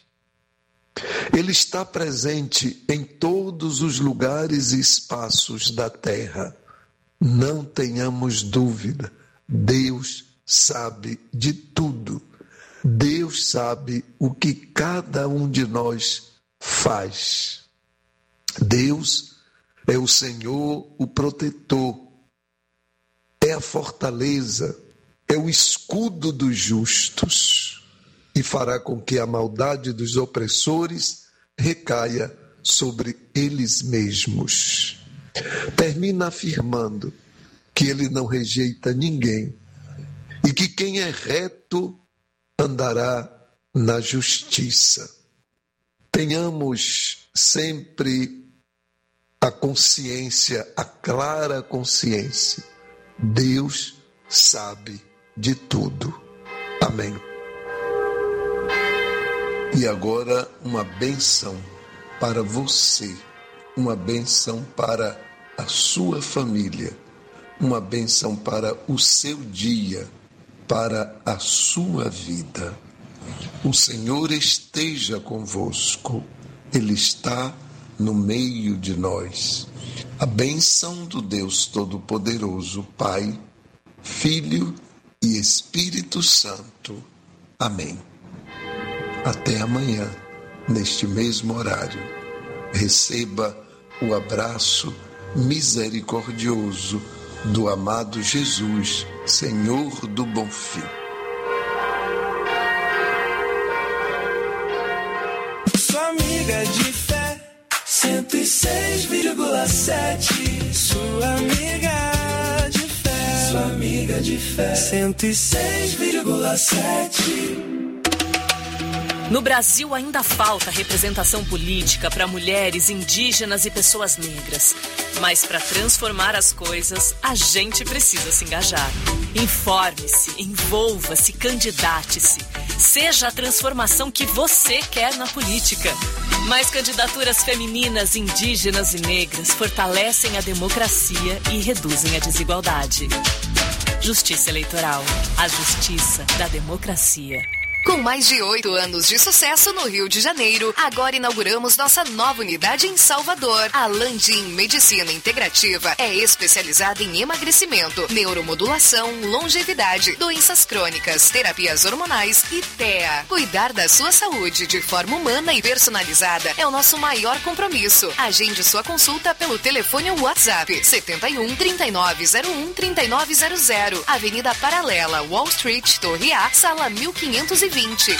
Ele está presente em todos os lugares e espaços da terra. Não tenhamos dúvida, Deus sabe de tudo. Deus sabe o que cada um de nós faz. Deus é o Senhor, o protetor, é a fortaleza, é o escudo dos justos e fará com que a maldade dos opressores recaia sobre eles mesmos. Termina afirmando que ele não rejeita ninguém e que quem é reto andará na justiça. Tenhamos sempre a consciência, a clara consciência. Deus sabe de tudo. Amém. E agora uma bênção para você, uma bênção para a sua família, uma bênção para o seu dia, para a sua vida. O Senhor esteja convosco, Ele está no meio de nós. A bênção do Deus Todo-Poderoso, Pai, Filho e Espírito Santo. Amém. Até amanhã, neste mesmo horário. Receba o abraço misericordioso do amado Jesus, Senhor do Bom Fim. Sua amiga de fé, 106,7. Sua amiga de fé, sua amiga de fé, 106,7. No Brasil ainda falta representação política para mulheres, indígenas e pessoas negras. Mas para transformar as coisas, a gente precisa se engajar. Informe-se, envolva-se, candidate-se. Seja a transformação que você quer na política. Mais candidaturas femininas, indígenas e negras fortalecem a democracia e reduzem a desigualdade. Justiça Eleitoral. A justiça da democracia. Com mais de 8 anos de sucesso no Rio de Janeiro, agora inauguramos nossa nova unidade em Salvador. A Landim Medicina Integrativa é especializada em emagrecimento, neuromodulação, longevidade, doenças crônicas, terapias hormonais e TEA. Cuidar da sua saúde de forma humana e personalizada é o nosso maior compromisso. Agende sua consulta pelo telefone ou WhatsApp 71 3901 3900, Avenida Paralela, Wall Street, Torre A, Sala 1520.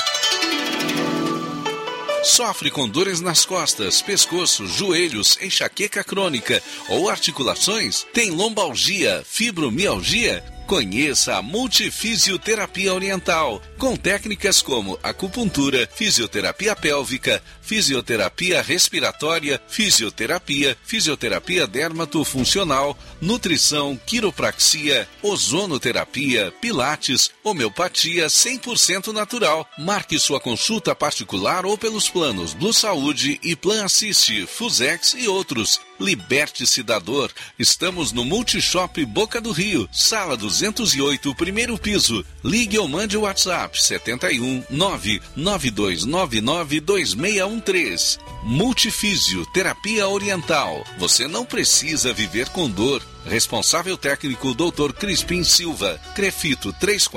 Sofre com dores nas costas, pescoço, joelhos, enxaqueca crônica ou articulações? Tem lombalgia, fibromialgia? Conheça a Multifisioterapia Oriental, com técnicas como acupuntura, fisioterapia pélvica, fisioterapia respiratória, fisioterapia dermatofuncional, nutrição, quiropraxia, ozonoterapia, pilates, homeopatia 100% natural. Marque sua consulta particular ou pelos planos Blue Saúde e Plan Assist, Fusex e outros. Liberte-se da dor. Estamos no Multishop Boca do Rio, sala 208, primeiro piso. Ligue ou mande o WhatsApp 71 99299 2613. Multifísio Terapia Oriental. Você não precisa viver com dor. Responsável técnico Dr. Crispim Silva. Crefito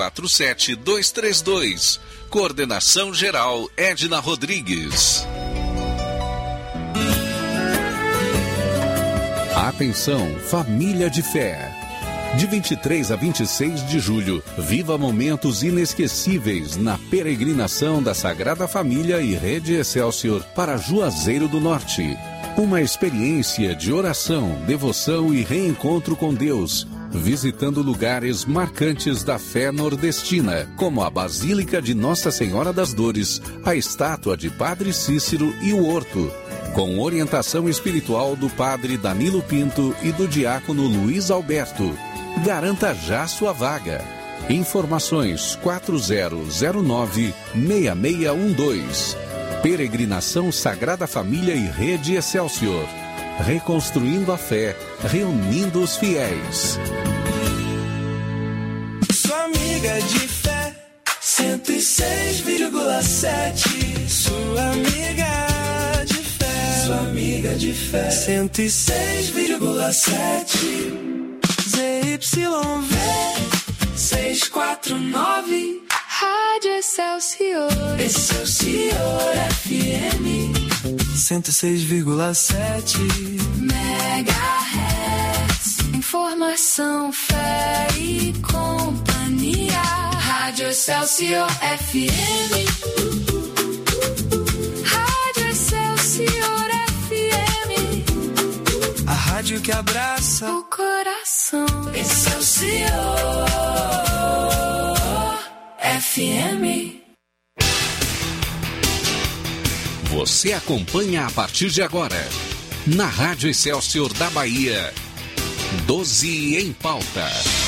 347232. Coordenação geral Edna Rodrigues. Atenção, família de fé. De 23 a 26 de julho, viva momentos inesquecíveis na peregrinação da Sagrada Família e Rede Excelsior para Juazeiro do Norte. Uma experiência de oração, devoção e reencontro com Deus, visitando lugares marcantes da fé nordestina, como a Basílica de Nossa Senhora das Dores, a estátua de Padre Cícero e o Horto, com orientação espiritual do Padre Danilo Pinto e do Diácono Luiz Alberto. Garanta já sua vaga. Informações 4009-6612. Peregrinação Sagrada Família e Rede Excelsior. Reconstruindo a fé, reunindo os fiéis. Sua amiga de fé, 106,7. Sua amiga de fé, sua amiga de fé, 106,7. ZYV 649. Rádio Excelsior, Excelsior FM 106,7 MHz. Informação, fé e companhia. Rádio Excelsior FM. Rádio Excelsior FM. A rádio que abraça o coração. Excelsior FM. Você acompanha a partir de agora, na Rádio Excelsior da Bahia, 12 em pauta.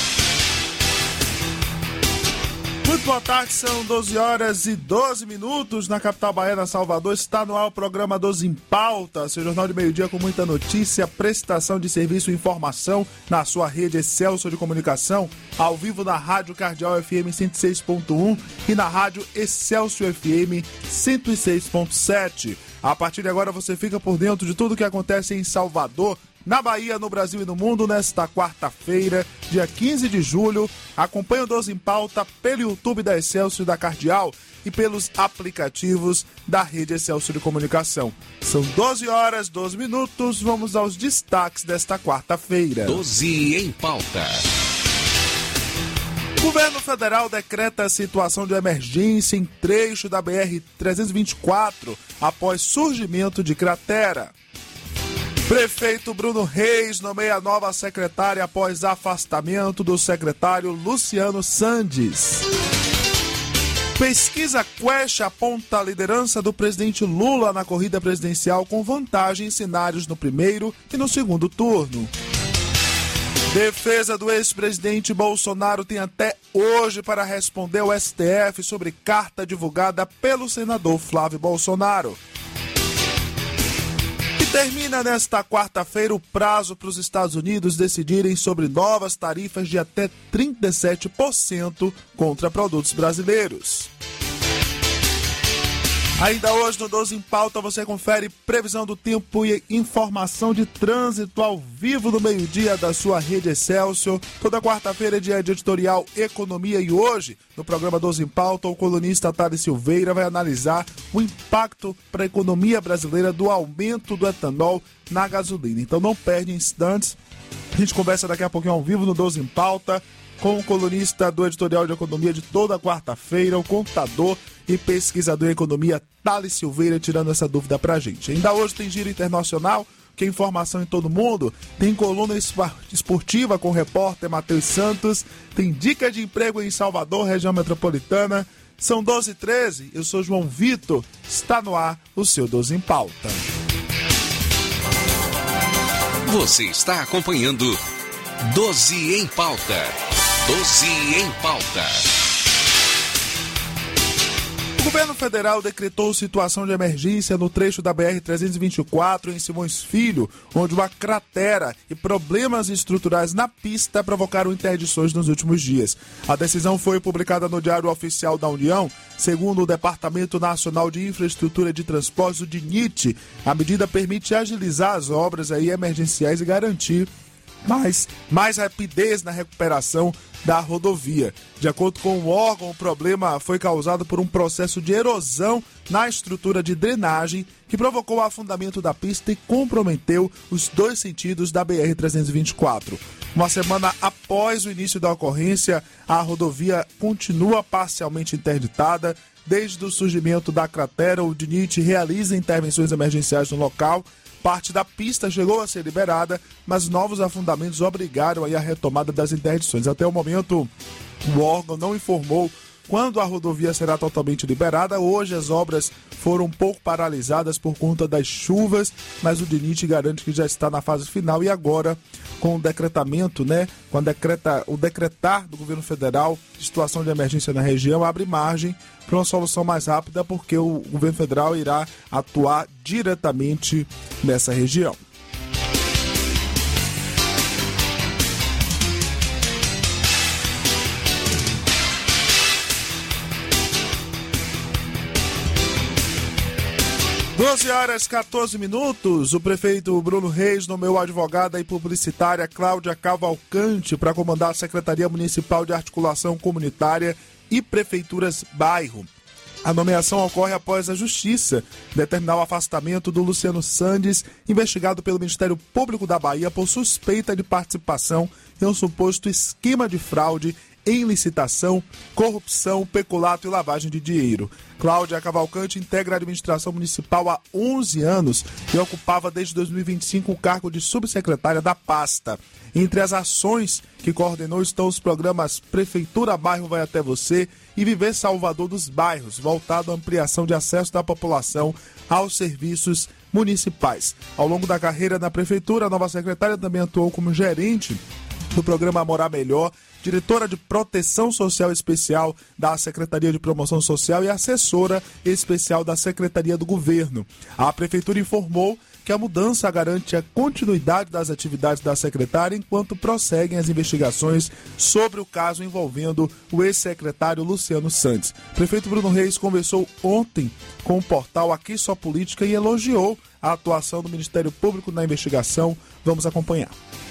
Muito boa tarde, são 12 horas e 12 minutos na capital baiana, Salvador. Está no ar o programa 12 em pauta, seu jornal de meio-dia com muita notícia, prestação de serviço e informação na sua rede Excelsior de Comunicação, ao vivo na Rádio Cardeal FM 106.1 e na Rádio Excelsior FM 106.7. A partir de agora você fica por dentro de tudo que acontece em Salvador, na Bahia, no Brasil e no mundo, nesta quarta-feira, dia 15 de julho. Acompanhe o 12 em pauta pelo YouTube da Excelsior da Cardeal e pelos aplicativos da Rede Excelsior de Comunicação. São 12 horas, 12 minutos. Vamos aos destaques desta quarta-feira. 12 em pauta. O governo federal decreta situação de emergência em trecho da BR-324 após surgimento de cratera. Prefeito Bruno Reis nomeia nova secretária após afastamento do secretário Luciano Sandes. Pesquisa Quest aponta a liderança do presidente Lula na corrida presidencial com vantagem em cenários no primeiro e no segundo turno. Defesa do ex-presidente Bolsonaro tem até hoje para responder ao STF sobre carta divulgada pelo senador Flávio Bolsonaro. Termina nesta quarta-feira o prazo para os Estados Unidos decidirem sobre novas tarifas de até 37% contra produtos brasileiros. Ainda hoje no 12 em pauta você confere previsão do tempo e informação de trânsito ao vivo no meio-dia da sua Rede Excelsior. Toda quarta-feira é dia de editorial Economia e hoje, no programa 12 em pauta, o colunista Thales Silveira vai analisar o impacto para a economia brasileira do aumento do etanol na gasolina. Então não perde instantes, a gente conversa daqui a pouquinho ao vivo no 12 em pauta com o colunista do editorial de economia de toda quarta-feira, o contador e pesquisador em economia Thales Silveira, tirando essa dúvida pra gente. Ainda hoje tem giro internacional que é informação em todo mundo. Tem coluna esportiva com o repórter Matheus Santos. Tem dica de emprego em Salvador, região metropolitana. São 12h13, eu sou João Vitor. Está no ar o seu 12 em Pauta. Você está acompanhando 12 em Pauta. 12 em Pauta. O governo federal decretou situação de emergência no trecho da BR-324 em Simões Filho, onde uma cratera e problemas estruturais na pista provocaram interdições nos últimos dias. A decisão foi publicada no Diário Oficial da União. Segundo o Departamento Nacional de Infraestrutura de Transportes, o DINIT, a medida permite agilizar as obras emergenciais e garantir mais rapidez na recuperação da rodovia. De acordo com o órgão, o problema foi causado por um processo de erosão na estrutura de drenagem que provocou o afundamento da pista e comprometeu os dois sentidos da BR-324. Uma semana após o início da ocorrência, a rodovia continua parcialmente interditada. Desde o surgimento da cratera, o DINIT realiza intervenções emergenciais no local. Parte da pista chegou a ser liberada, mas novos afundamentos obrigaram a retomada das interdições. Até o momento, o órgão não informou quando a rodovia será totalmente liberada. Hoje as obras foram um pouco paralisadas por conta das chuvas, mas o DINIT garante que já está na fase final e agora, com o decretamento, com o decretar do governo federal de situação de emergência na região, abre margem para uma solução mais rápida, porque o governo federal irá atuar diretamente nessa região. Doze horas 14 minutos, o prefeito Bruno Reis nomeou a advogada e publicitária Cláudia Cavalcante para comandar a Secretaria Municipal de Articulação Comunitária e Prefeituras Bairro. A nomeação ocorre após a Justiça determinar o afastamento do Luciano Sandes, investigado pelo Ministério Público da Bahia por suspeita de participação em um suposto esquema de fraude em licitação, corrupção, peculato e lavagem de dinheiro. Cláudia Cavalcante integra a administração municipal há 11 anos e ocupava desde 2025 o cargo de subsecretária da pasta. Entre as ações que coordenou estão os programas Prefeitura Bairro Vai Até Você e Viver Salvador dos Bairros, voltado à ampliação de acesso da população aos serviços municipais. Ao longo da carreira na prefeitura, a nova secretária também atuou como gerente do programa Morar Melhor, diretora de Proteção Social Especial da Secretaria de Promoção Social e assessora especial da Secretaria do Governo. A Prefeitura informou que a mudança garante a continuidade das atividades da secretária enquanto prosseguem as investigações sobre o caso envolvendo o ex-secretário Luciano Sandes. O prefeito Bruno Reis conversou ontem com o portal Aqui Só Política e elogiou a atuação do Ministério Público na investigação. Vamos acompanhar.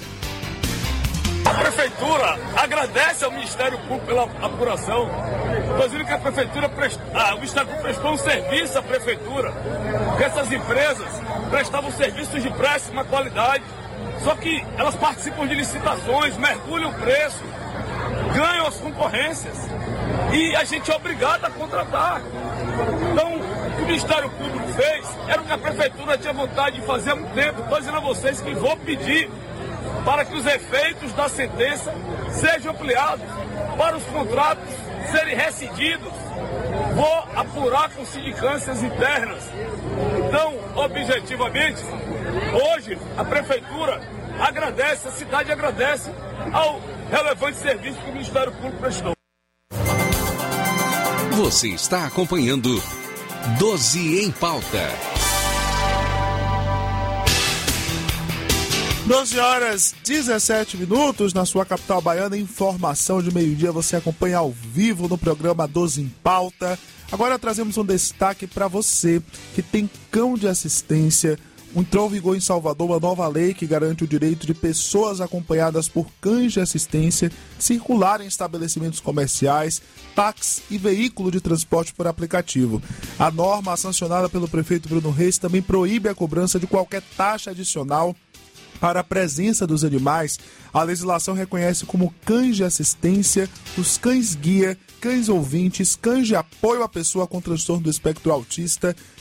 A Prefeitura agradece ao Ministério Público pela apuração. Inclusive que o Ministério Público prestou um serviço à Prefeitura, porque essas empresas prestavam serviços de péssima qualidade, só que elas participam de licitações, mergulham o preço, ganham as concorrências e a gente é obrigado a contratar. Então, o que o Ministério Público fez era o que a Prefeitura tinha vontade de fazer há muito tempo. Estou dizendo a vocês que vou pedir para que os efeitos da sentença sejam ampliados, para os contratos serem rescindidos. Vou apurar com sindicâncias internas. Então, objetivamente, hoje a Prefeitura agradece, a cidade agradece ao relevante serviço que o Ministério Público prestou. Você está acompanhando 12 em Pauta. 12 horas 17 minutos na sua capital baiana. Informação de meio-dia você acompanha ao vivo no programa 12 em Pauta. Agora trazemos um destaque para você que tem cão de assistência. Entrou em vigor em Salvador uma nova lei que garante o direito de pessoas acompanhadas por cães de assistência circular em estabelecimentos comerciais, táxi e veículo de transporte por aplicativo. A norma, sancionada pelo prefeito Bruno Reis, também proíbe a cobrança de qualquer taxa adicional para a presença dos animais. A legislação reconhece como cães de assistência os cães guia, cães ouvintes, cães de apoio à pessoa com transtorno do espectro autista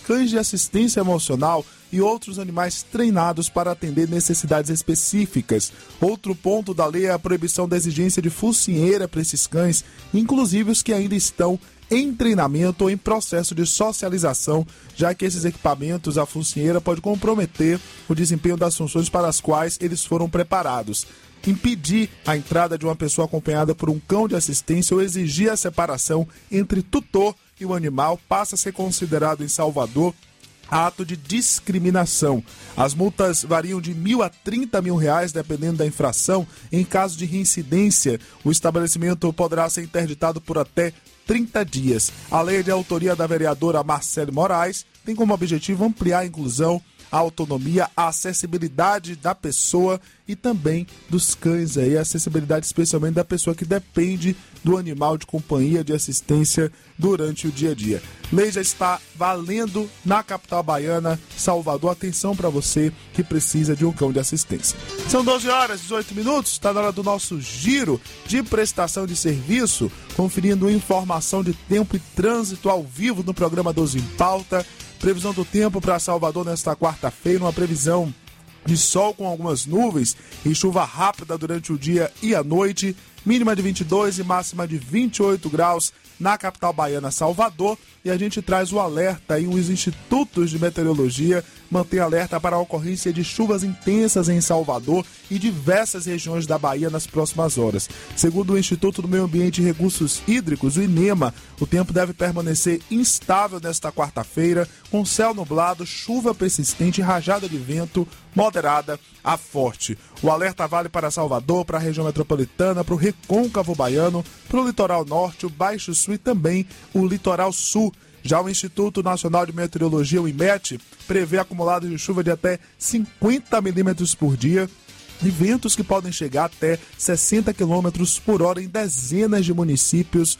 cães de assistência emocional e outros animais treinados para atender necessidades específicas. Outro ponto da lei é a proibição da exigência de focinheira para esses cães, inclusive os que ainda estão em treinamento ou em processo de socialização, já que esses equipamentos, a focinheira, pode comprometer o desempenho das funções para as quais eles foram preparados. Impedir a entrada de uma pessoa acompanhada por um cão de assistência ou exigir a separação entre tutor e o animal passa a ser considerado em Salvador ato de discriminação. As multas variam de R$1.000 a R$30.000, dependendo da infração. Em caso de reincidência, o estabelecimento poderá ser interditado por até 30 dias. A lei é de autoria da vereadora Marcele Moraes, tem como objetivo ampliar a inclusão, a autonomia, a acessibilidade da pessoa e também dos cães aí, a acessibilidade especialmente da pessoa que depende do animal de companhia, de assistência durante o dia a dia. Lei já está valendo na capital baiana, Salvador. Atenção para você que precisa de um cão de assistência. São 12 horas e 18 minutos, está na hora do nosso giro de prestação de serviço, conferindo informação de tempo e trânsito ao vivo no programa 12 em Pauta. Previsão do tempo para Salvador nesta quarta-feira, uma previsão de sol com algumas nuvens e chuva rápida durante o dia e a noite, mínima de 22 e máxima de 28 graus na capital baiana, Salvador. E a gente traz o alerta aí, os institutos de meteorologia mantêm alerta para a ocorrência de chuvas intensas em Salvador e diversas regiões da Bahia nas próximas horas. Segundo o Instituto do Meio Ambiente e Recursos Hídricos, o INEMA, o tempo deve permanecer instável nesta quarta-feira, com céu nublado, chuva persistente e rajada de vento moderada a forte. O alerta vale para Salvador, para a região metropolitana, para o recôncavo baiano, para o litoral norte, o Baixo Sul e também o litoral sul. Já o Instituto Nacional de Meteorologia, o IMET, prevê acumulados de chuva de até 50 milímetros por dia e ventos que podem chegar até 60 quilômetros por hora em dezenas de municípios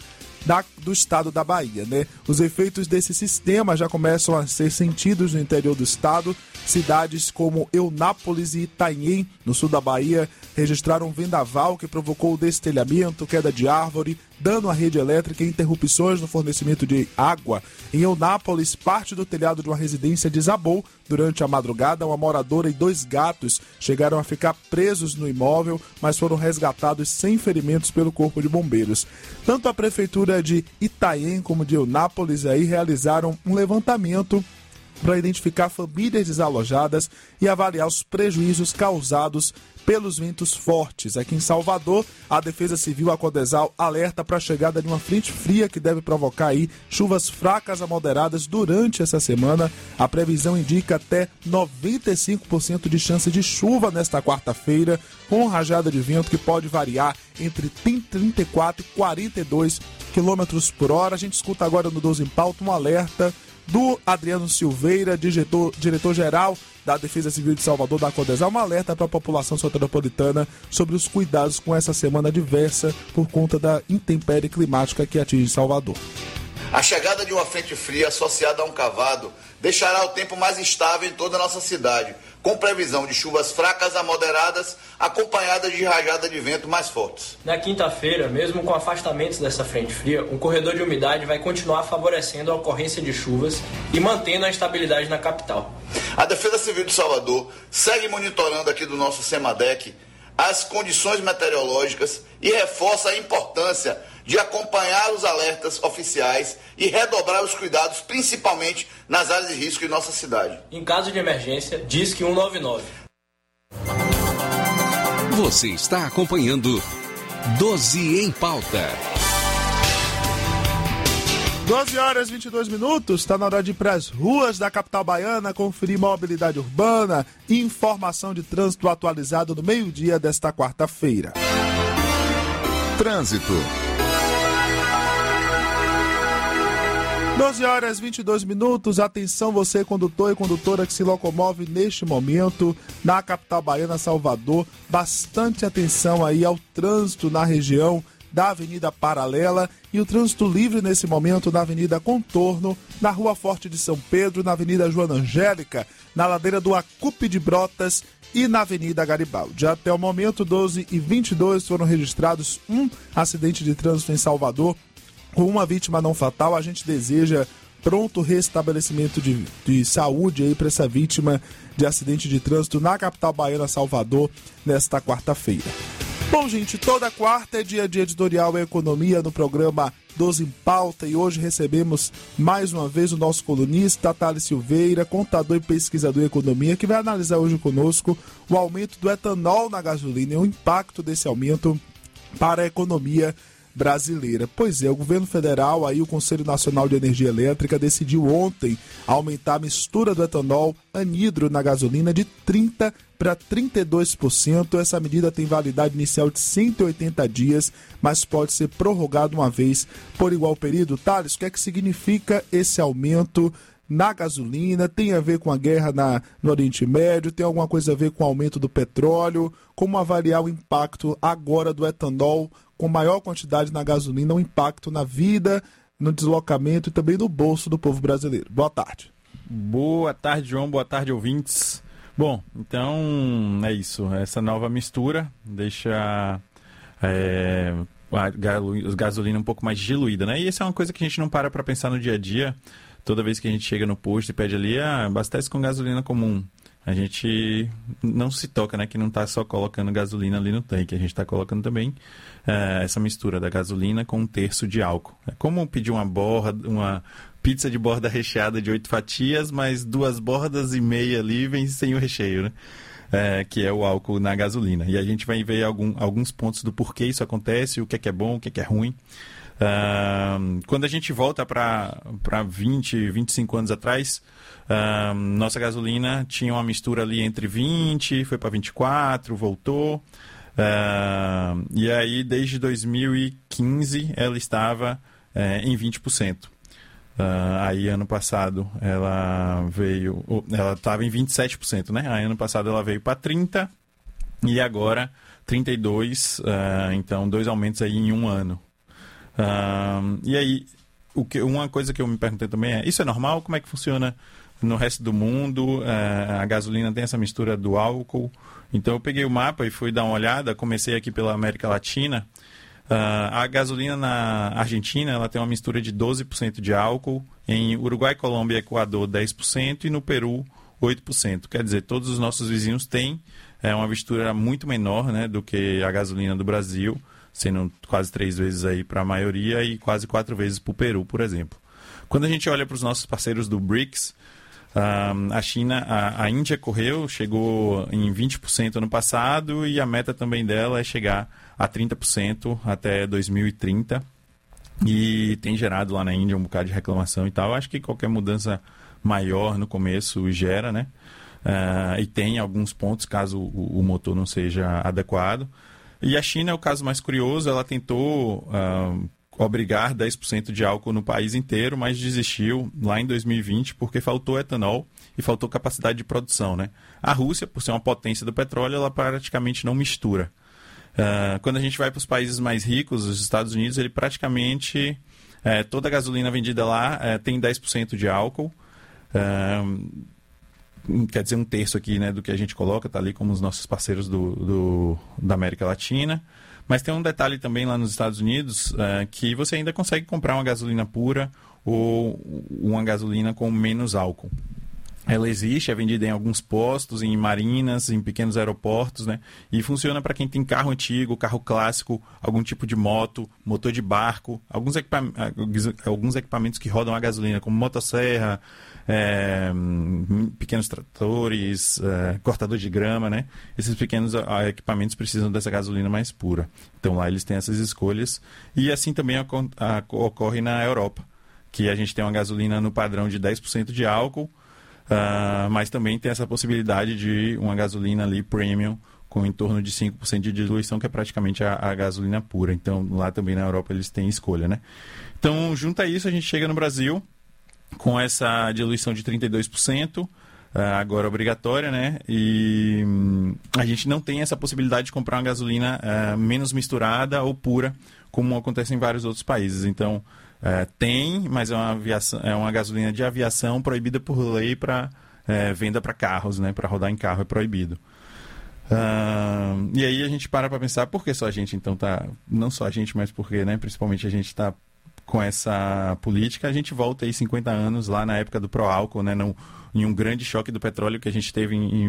do estado da Bahia, né? Os efeitos desse sistema já começam a ser sentidos no interior do estado. Cidades como Eunápolis e Itanhém, no sul da Bahia, registraram um vendaval que provocou destelhamento, queda de árvore, dano à rede elétrica e interrupções no fornecimento de água. Em Eunápolis, parte do telhado de uma residência desabou durante a madrugada. Uma moradora e 2 gatos chegaram a ficar presos no imóvel, mas foram resgatados sem ferimentos pelo Corpo de Bombeiros. Tanto a Prefeitura de Itanhém como de Eunápolis aí realizaram um levantamento para identificar famílias desalojadas e avaliar os prejuízos causados pelos ventos fortes. Aqui em Salvador, a Defesa Civil, a Codesal, alerta para a chegada de uma frente fria que deve provocar aí chuvas fracas a moderadas durante essa semana. A previsão indica até 95% de chance de chuva nesta quarta-feira, com rajada de vento que pode variar entre 34 e 42 km por hora. A gente escuta agora no 12 em Pauta um alerta do Adriano Silveira, diretor-geral da Defesa Civil de Salvador, da Codesal, um alerta para a população soteropolitana sobre os cuidados com essa semana adversa por conta da intempérie climática que atinge Salvador. A chegada de uma frente fria associada a um cavado deixará o tempo mais instável em toda a nossa cidade, com previsão de chuvas fracas a moderadas, acompanhadas de rajada de vento mais fortes. Na quinta-feira, mesmo com afastamentos dessa frente fria, um corredor de umidade vai continuar favorecendo a ocorrência de chuvas e mantendo a estabilidade na capital. A Defesa Civil de Salvador segue monitorando aqui do nosso CEMADEC as condições meteorológicas e reforça a importância de acompanhar os alertas oficiais e redobrar os cuidados, principalmente nas áreas de risco em nossa cidade. Em caso de emergência, disque 199. Você está acompanhando 12 em Pauta. 12 horas e 22 minutos, está na hora de ir para as ruas da capital baiana, conferir mobilidade urbana e informação de trânsito atualizado no meio-dia desta quarta-feira. Trânsito. 12 horas e 22 minutos, atenção você condutor e condutora que se locomove neste momento na capital baiana, Salvador, bastante atenção aí ao trânsito na região da Avenida Paralela e o trânsito livre nesse momento na Avenida Contorno, na Rua Forte de São Pedro, na Avenida Joana Angélica, na ladeira do Acupe de Brotas e na Avenida Garibaldi. Até o momento, 12 e 22 foram registrados um acidente de trânsito em Salvador, com uma vítima não fatal. A gente deseja pronto restabelecimento de saúde aí para essa vítima de acidente de trânsito na capital baiana, Salvador, nesta quarta-feira. Bom, gente, toda quarta é dia de editorial e economia no programa 12 em Pauta, e hoje recebemos mais uma vez o nosso colunista Thales Silveira, contador e pesquisador em economia, que vai analisar hoje conosco o aumento do etanol na gasolina e o impacto desse aumento para a economia brasileira. Pois é, o governo federal, aí o Conselho Nacional de Energia Elétrica, decidiu ontem aumentar a mistura do etanol anidro na gasolina de 30% para 32%. Essa medida tem validade inicial de 180 dias, mas pode ser prorrogada uma vez por igual período. Thales, o que é que significa esse aumento na gasolina? Tem a ver com a guerra no Oriente Médio? Tem alguma coisa a ver com o aumento do petróleo? Como avaliar o impacto agora do etanol com maior quantidade na gasolina, o impacto na vida, no deslocamento e também no bolso do povo brasileiro? Boa tarde. Boa tarde, João. Boa tarde, ouvintes. Bom, então é isso. Essa nova mistura deixa a gasolina um pouco mais diluída, né? E essa é uma coisa que a gente não para pensar no dia a dia. Toda vez que a gente chega no posto e pede ali, abastece com gasolina comum. A gente não se toca, né? Que não está só colocando gasolina ali no tanque. A gente está colocando também essa mistura da gasolina com 1/3 de álcool. É como pedir uma pizza de borda recheada de 8 fatias, mas 2 bordas e meia ali vem sem o recheio, né? Que é o álcool na gasolina. E a gente vai ver alguns pontos do porquê isso acontece, o que é bom, o que é ruim. Quando a gente volta para 20, 25 anos atrás, nossa gasolina tinha uma mistura ali entre 20, foi para 24, voltou. E aí, desde 2015, ela estava em 20%. Aí, ano passado, ela estava em 27%, né? Aí, ano passado, ela veio para 30% e agora 32%. Então, 2 aumentos aí em um ano. E aí, uma coisa que eu me perguntei também é: isso é normal? Como é que funciona no resto do mundo? A gasolina tem essa mistura do álcool. Então eu peguei o mapa e fui dar uma olhada. Comecei aqui pela América Latina. A gasolina na Argentina, ela tem uma mistura de 12% de álcool. Em Uruguai, Colômbia e Equador, 10%. E no Peru, 8%. Quer dizer, todos os nossos vizinhos têm uma mistura muito menor, né, do que a gasolina do Brasil, sendo quase 3 vezes aí para a maioria e quase 4 vezes para o Peru, por exemplo. Quando a gente olha para os nossos parceiros do BRICS, a China, a Índia chegou em 20% ano passado, e a meta também dela é chegar a 30% até 2030, e tem gerado lá na Índia um bocado de reclamação e tal. Acho que qualquer mudança maior no começo gera, né? E tem alguns pontos caso o motor não seja adequado. E a China é o caso mais curioso. Ela tentou obrigar 10% de álcool no país inteiro, mas desistiu lá em 2020 porque faltou etanol e faltou capacidade de produção, né? A Rússia, por ser uma potência do petróleo, ela praticamente não mistura. Quando a gente vai para os países mais ricos, os Estados Unidos, ele praticamente, toda a gasolina vendida lá tem 10% de álcool. Quer dizer, 1/3 aqui, né, do que a gente coloca, tá ali como os nossos parceiros da América Latina. Mas tem um detalhe também lá nos Estados Unidos, que você ainda consegue comprar uma gasolina pura ou uma gasolina com menos álcool. Ela existe, é vendida em alguns postos, em marinas, em pequenos aeroportos, né? E funciona para quem tem carro antigo, carro clássico, algum tipo de moto, motor de barco, alguns equipamentos que rodam a gasolina, como motosserra, pequenos tratores, cortador de grama, né? Esses pequenos equipamentos precisam dessa gasolina mais pura. Então lá eles têm essas escolhas. E assim também ocorre na Europa, que a gente tem uma gasolina no padrão de 10% de álcool, mas também tem essa possibilidade de uma gasolina ali premium com em torno de 5% de diluição, que é praticamente a gasolina pura. Então lá também na Europa eles têm escolha, né? Então, junto a isso, a gente chega no Brasil com essa diluição de 32%, agora obrigatória, né? E a gente não tem essa possibilidade de comprar uma gasolina menos misturada ou pura, como acontece em vários outros países. Então, tem, mas é uma gasolina de aviação proibida por lei para venda para carros, né? Para rodar em carro é proibido. E aí a gente para pensar, por que só a gente então tá... Não só a gente, mas porque, né? Principalmente a gente está política, a gente volta aí 50 anos lá na época do pró-álcool, né, em um grande choque do petróleo que a gente teve em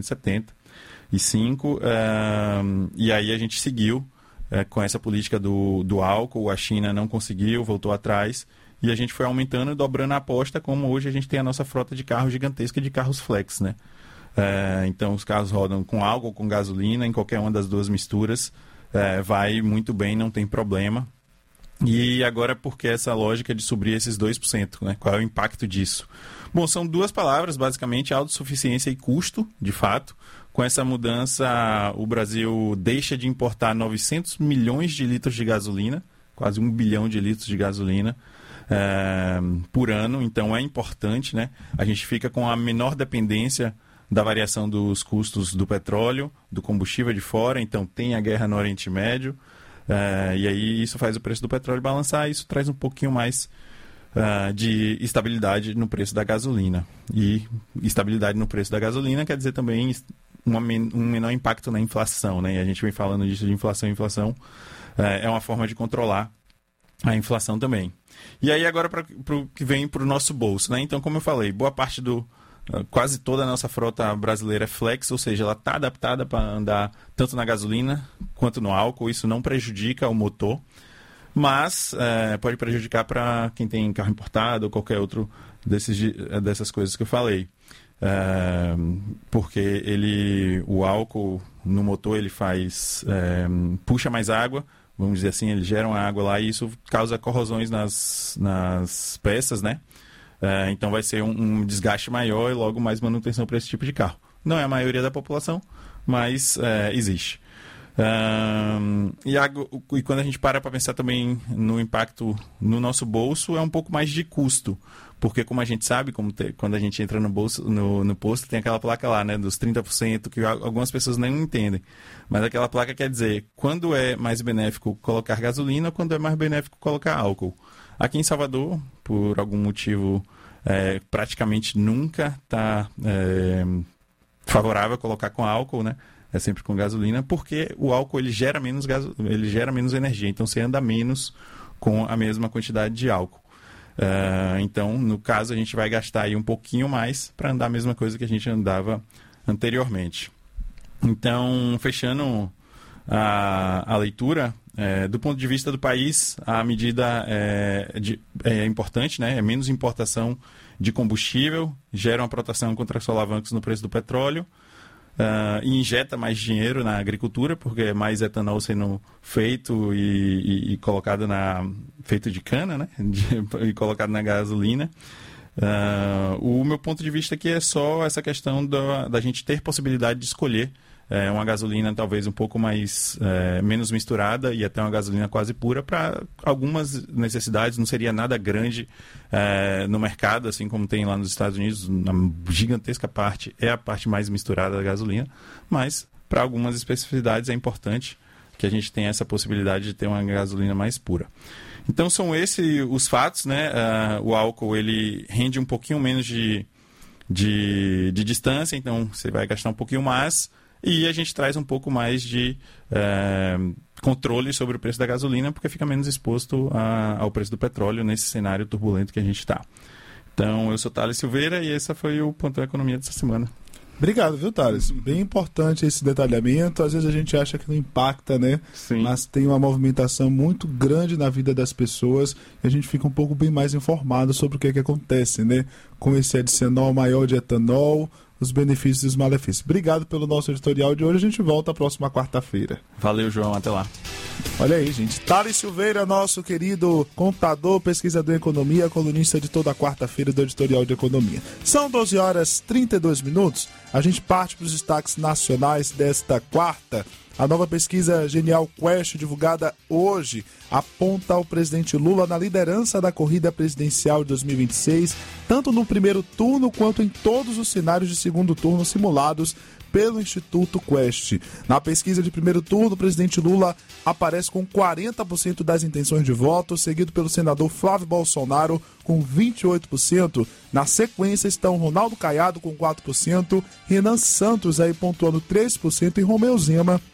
1975, e aí a gente seguiu com essa política do álcool, a China não conseguiu, voltou atrás, e a gente foi aumentando e dobrando a aposta, como hoje a gente tem a nossa frota de carros gigantesca, de carros flex, né? Então os carros rodam com álcool ou com gasolina, em qualquer uma das duas misturas, vai muito bem, não tem problema. E agora, por que essa lógica de subir esses 2%? Né? Qual é o impacto disso? Bom, são duas palavras, basicamente, autossuficiência e custo, de fato. Com essa mudança, o Brasil deixa de importar 900 milhões de litros de gasolina, quase 1 bilhão de litros de gasolina por ano. Então, é importante, né? A gente fica com a menor dependência da variação dos custos do petróleo, do combustível de fora. Então, tem a guerra no Oriente Médio. E aí isso faz o preço do petróleo balançar, isso traz um pouquinho mais de estabilidade no preço da gasolina. E estabilidade no preço da gasolina quer dizer também um menor impacto na inflação, né? E a gente vem falando disso de inflação. Inflação é uma forma de controlar a inflação também. E aí agora para o que vem para o nosso bolso, né? Então, como eu falei, boa parte quase toda a nossa frota brasileira é flex, ou seja, ela está adaptada para andar tanto na gasolina quanto no álcool. Isso não prejudica o motor, mas pode prejudicar para quem tem carro importado ou qualquer outro dessas coisas que eu falei. Porque o álcool no motor ele puxa mais água, vamos dizer assim, ele gera uma água lá e isso causa corrosões nas peças, né? Então vai ser um desgaste maior e logo mais manutenção para esse tipo de carro. Não é a maioria da população, mas existe. E quando a gente para pensar também no impacto no nosso bolso, é um pouco mais de custo. Porque como a gente sabe, quando a gente entra no posto, tem aquela placa lá, né, dos 30%, que algumas pessoas nem entendem. Mas aquela placa quer dizer quando é mais benéfico colocar gasolina ou quando é mais benéfico colocar álcool. Aqui em Salvador, por algum motivo, praticamente nunca está favorável a colocar com álcool, né? É sempre com gasolina, porque o álcool ele gera menos energia, então você anda menos com a mesma quantidade de álcool. Então, no caso, a gente vai gastar aí um pouquinho mais para andar a mesma coisa que a gente andava anteriormente. Então, fechando a leitura, do ponto de vista do país, a medida é importante, né? É menos importação de combustível, gera uma proteção contra solavancos no preço do petróleo, e injeta mais dinheiro na agricultura, porque é mais etanol sendo feito e colocado feito de cana, né? E colocado na gasolina. O meu ponto de vista aqui é só essa questão da gente ter possibilidade de escolher uma gasolina talvez um pouco menos misturada e até uma gasolina quase pura para algumas necessidades. Não seria nada grande no mercado, assim como tem lá nos Estados Unidos. A gigantesca parte é a parte mais misturada da gasolina, mas para algumas especificidades é importante que a gente tenha essa possibilidade de ter uma gasolina mais pura. Então são esses os fatos, né? O álcool ele rende um pouquinho menos de distância, então você vai gastar um pouquinho mais. E a gente traz um pouco mais de controle sobre o preço da gasolina, porque fica menos exposto ao preço do petróleo nesse cenário turbulento que a gente está. Então, eu sou Thales Silveira e esse foi o Plantão Economia dessa semana. Obrigado, viu, Thales? Bem importante esse detalhamento. Às vezes a gente acha que não impacta, né? Sim. Mas tem uma movimentação muito grande na vida das pessoas e a gente fica um pouco bem mais informado sobre o que acontece, né? Com esse adicional maior de etanol, os benefícios e os malefícios. Obrigado pelo nosso editorial de hoje. A gente volta a próxima quarta-feira. Valeu, João. Até lá. Olha aí, gente. Thales Silveira, nosso querido contador, pesquisador em economia, colunista de toda quarta-feira do editorial de economia. São 12 horas e 32 minutos. A gente parte para os destaques nacionais desta quarta. A nova pesquisa Genial Quest, divulgada hoje, aponta o presidente Lula na liderança da corrida presidencial de 2026, tanto no primeiro turno quanto em todos os cenários de segundo turno simulados pelo Instituto Quest. Na pesquisa de primeiro turno, o presidente Lula aparece com 40% das intenções de voto, seguido pelo senador Flávio Bolsonaro com 28%. Na sequência estão Ronaldo Caiado com 4%, Renan Santos aí pontuando 3% e Romeu Zema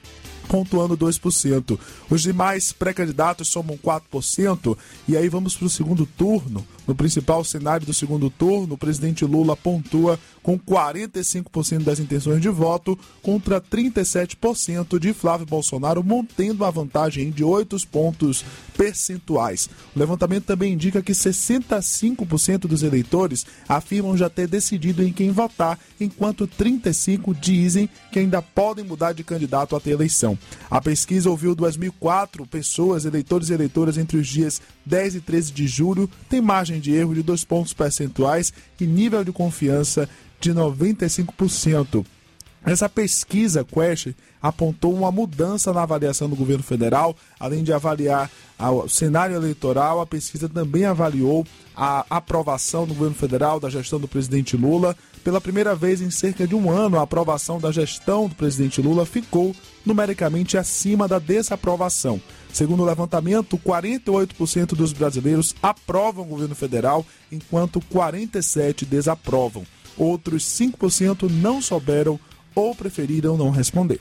pontuando 2%. Os demais pré-candidatos somam 4%. E aí vamos para o segundo turno. No principal cenário do segundo turno, o presidente Lula pontua com 45% das intenções de voto contra 37% de Flávio Bolsonaro, mantendo uma vantagem de 8 pontos percentuais. O levantamento também indica que 65% dos eleitores afirmam já ter decidido em quem votar, enquanto 35% dizem que ainda podem mudar de candidato até a eleição. A pesquisa ouviu 2.004 pessoas, eleitores e eleitoras, entre os dias 10 e 13 de julho, tem margem de erro de 2 pontos percentuais e nível de confiança de 95%. Essa pesquisa, Quest, apontou uma mudança na avaliação do governo federal. Além de avaliar o cenário eleitoral, a pesquisa também avaliou a aprovação do governo federal da gestão do presidente Lula. Pela primeira vez em cerca de um ano, a aprovação da gestão do presidente Lula ficou numericamente acima da desaprovação. Segundo o levantamento, 48% dos brasileiros aprovam o governo federal, enquanto 47% desaprovam. Outros 5% não souberam ou preferiram não responder.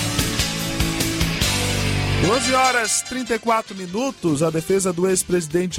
Horas 34 minutos, a defesa do ex-presidente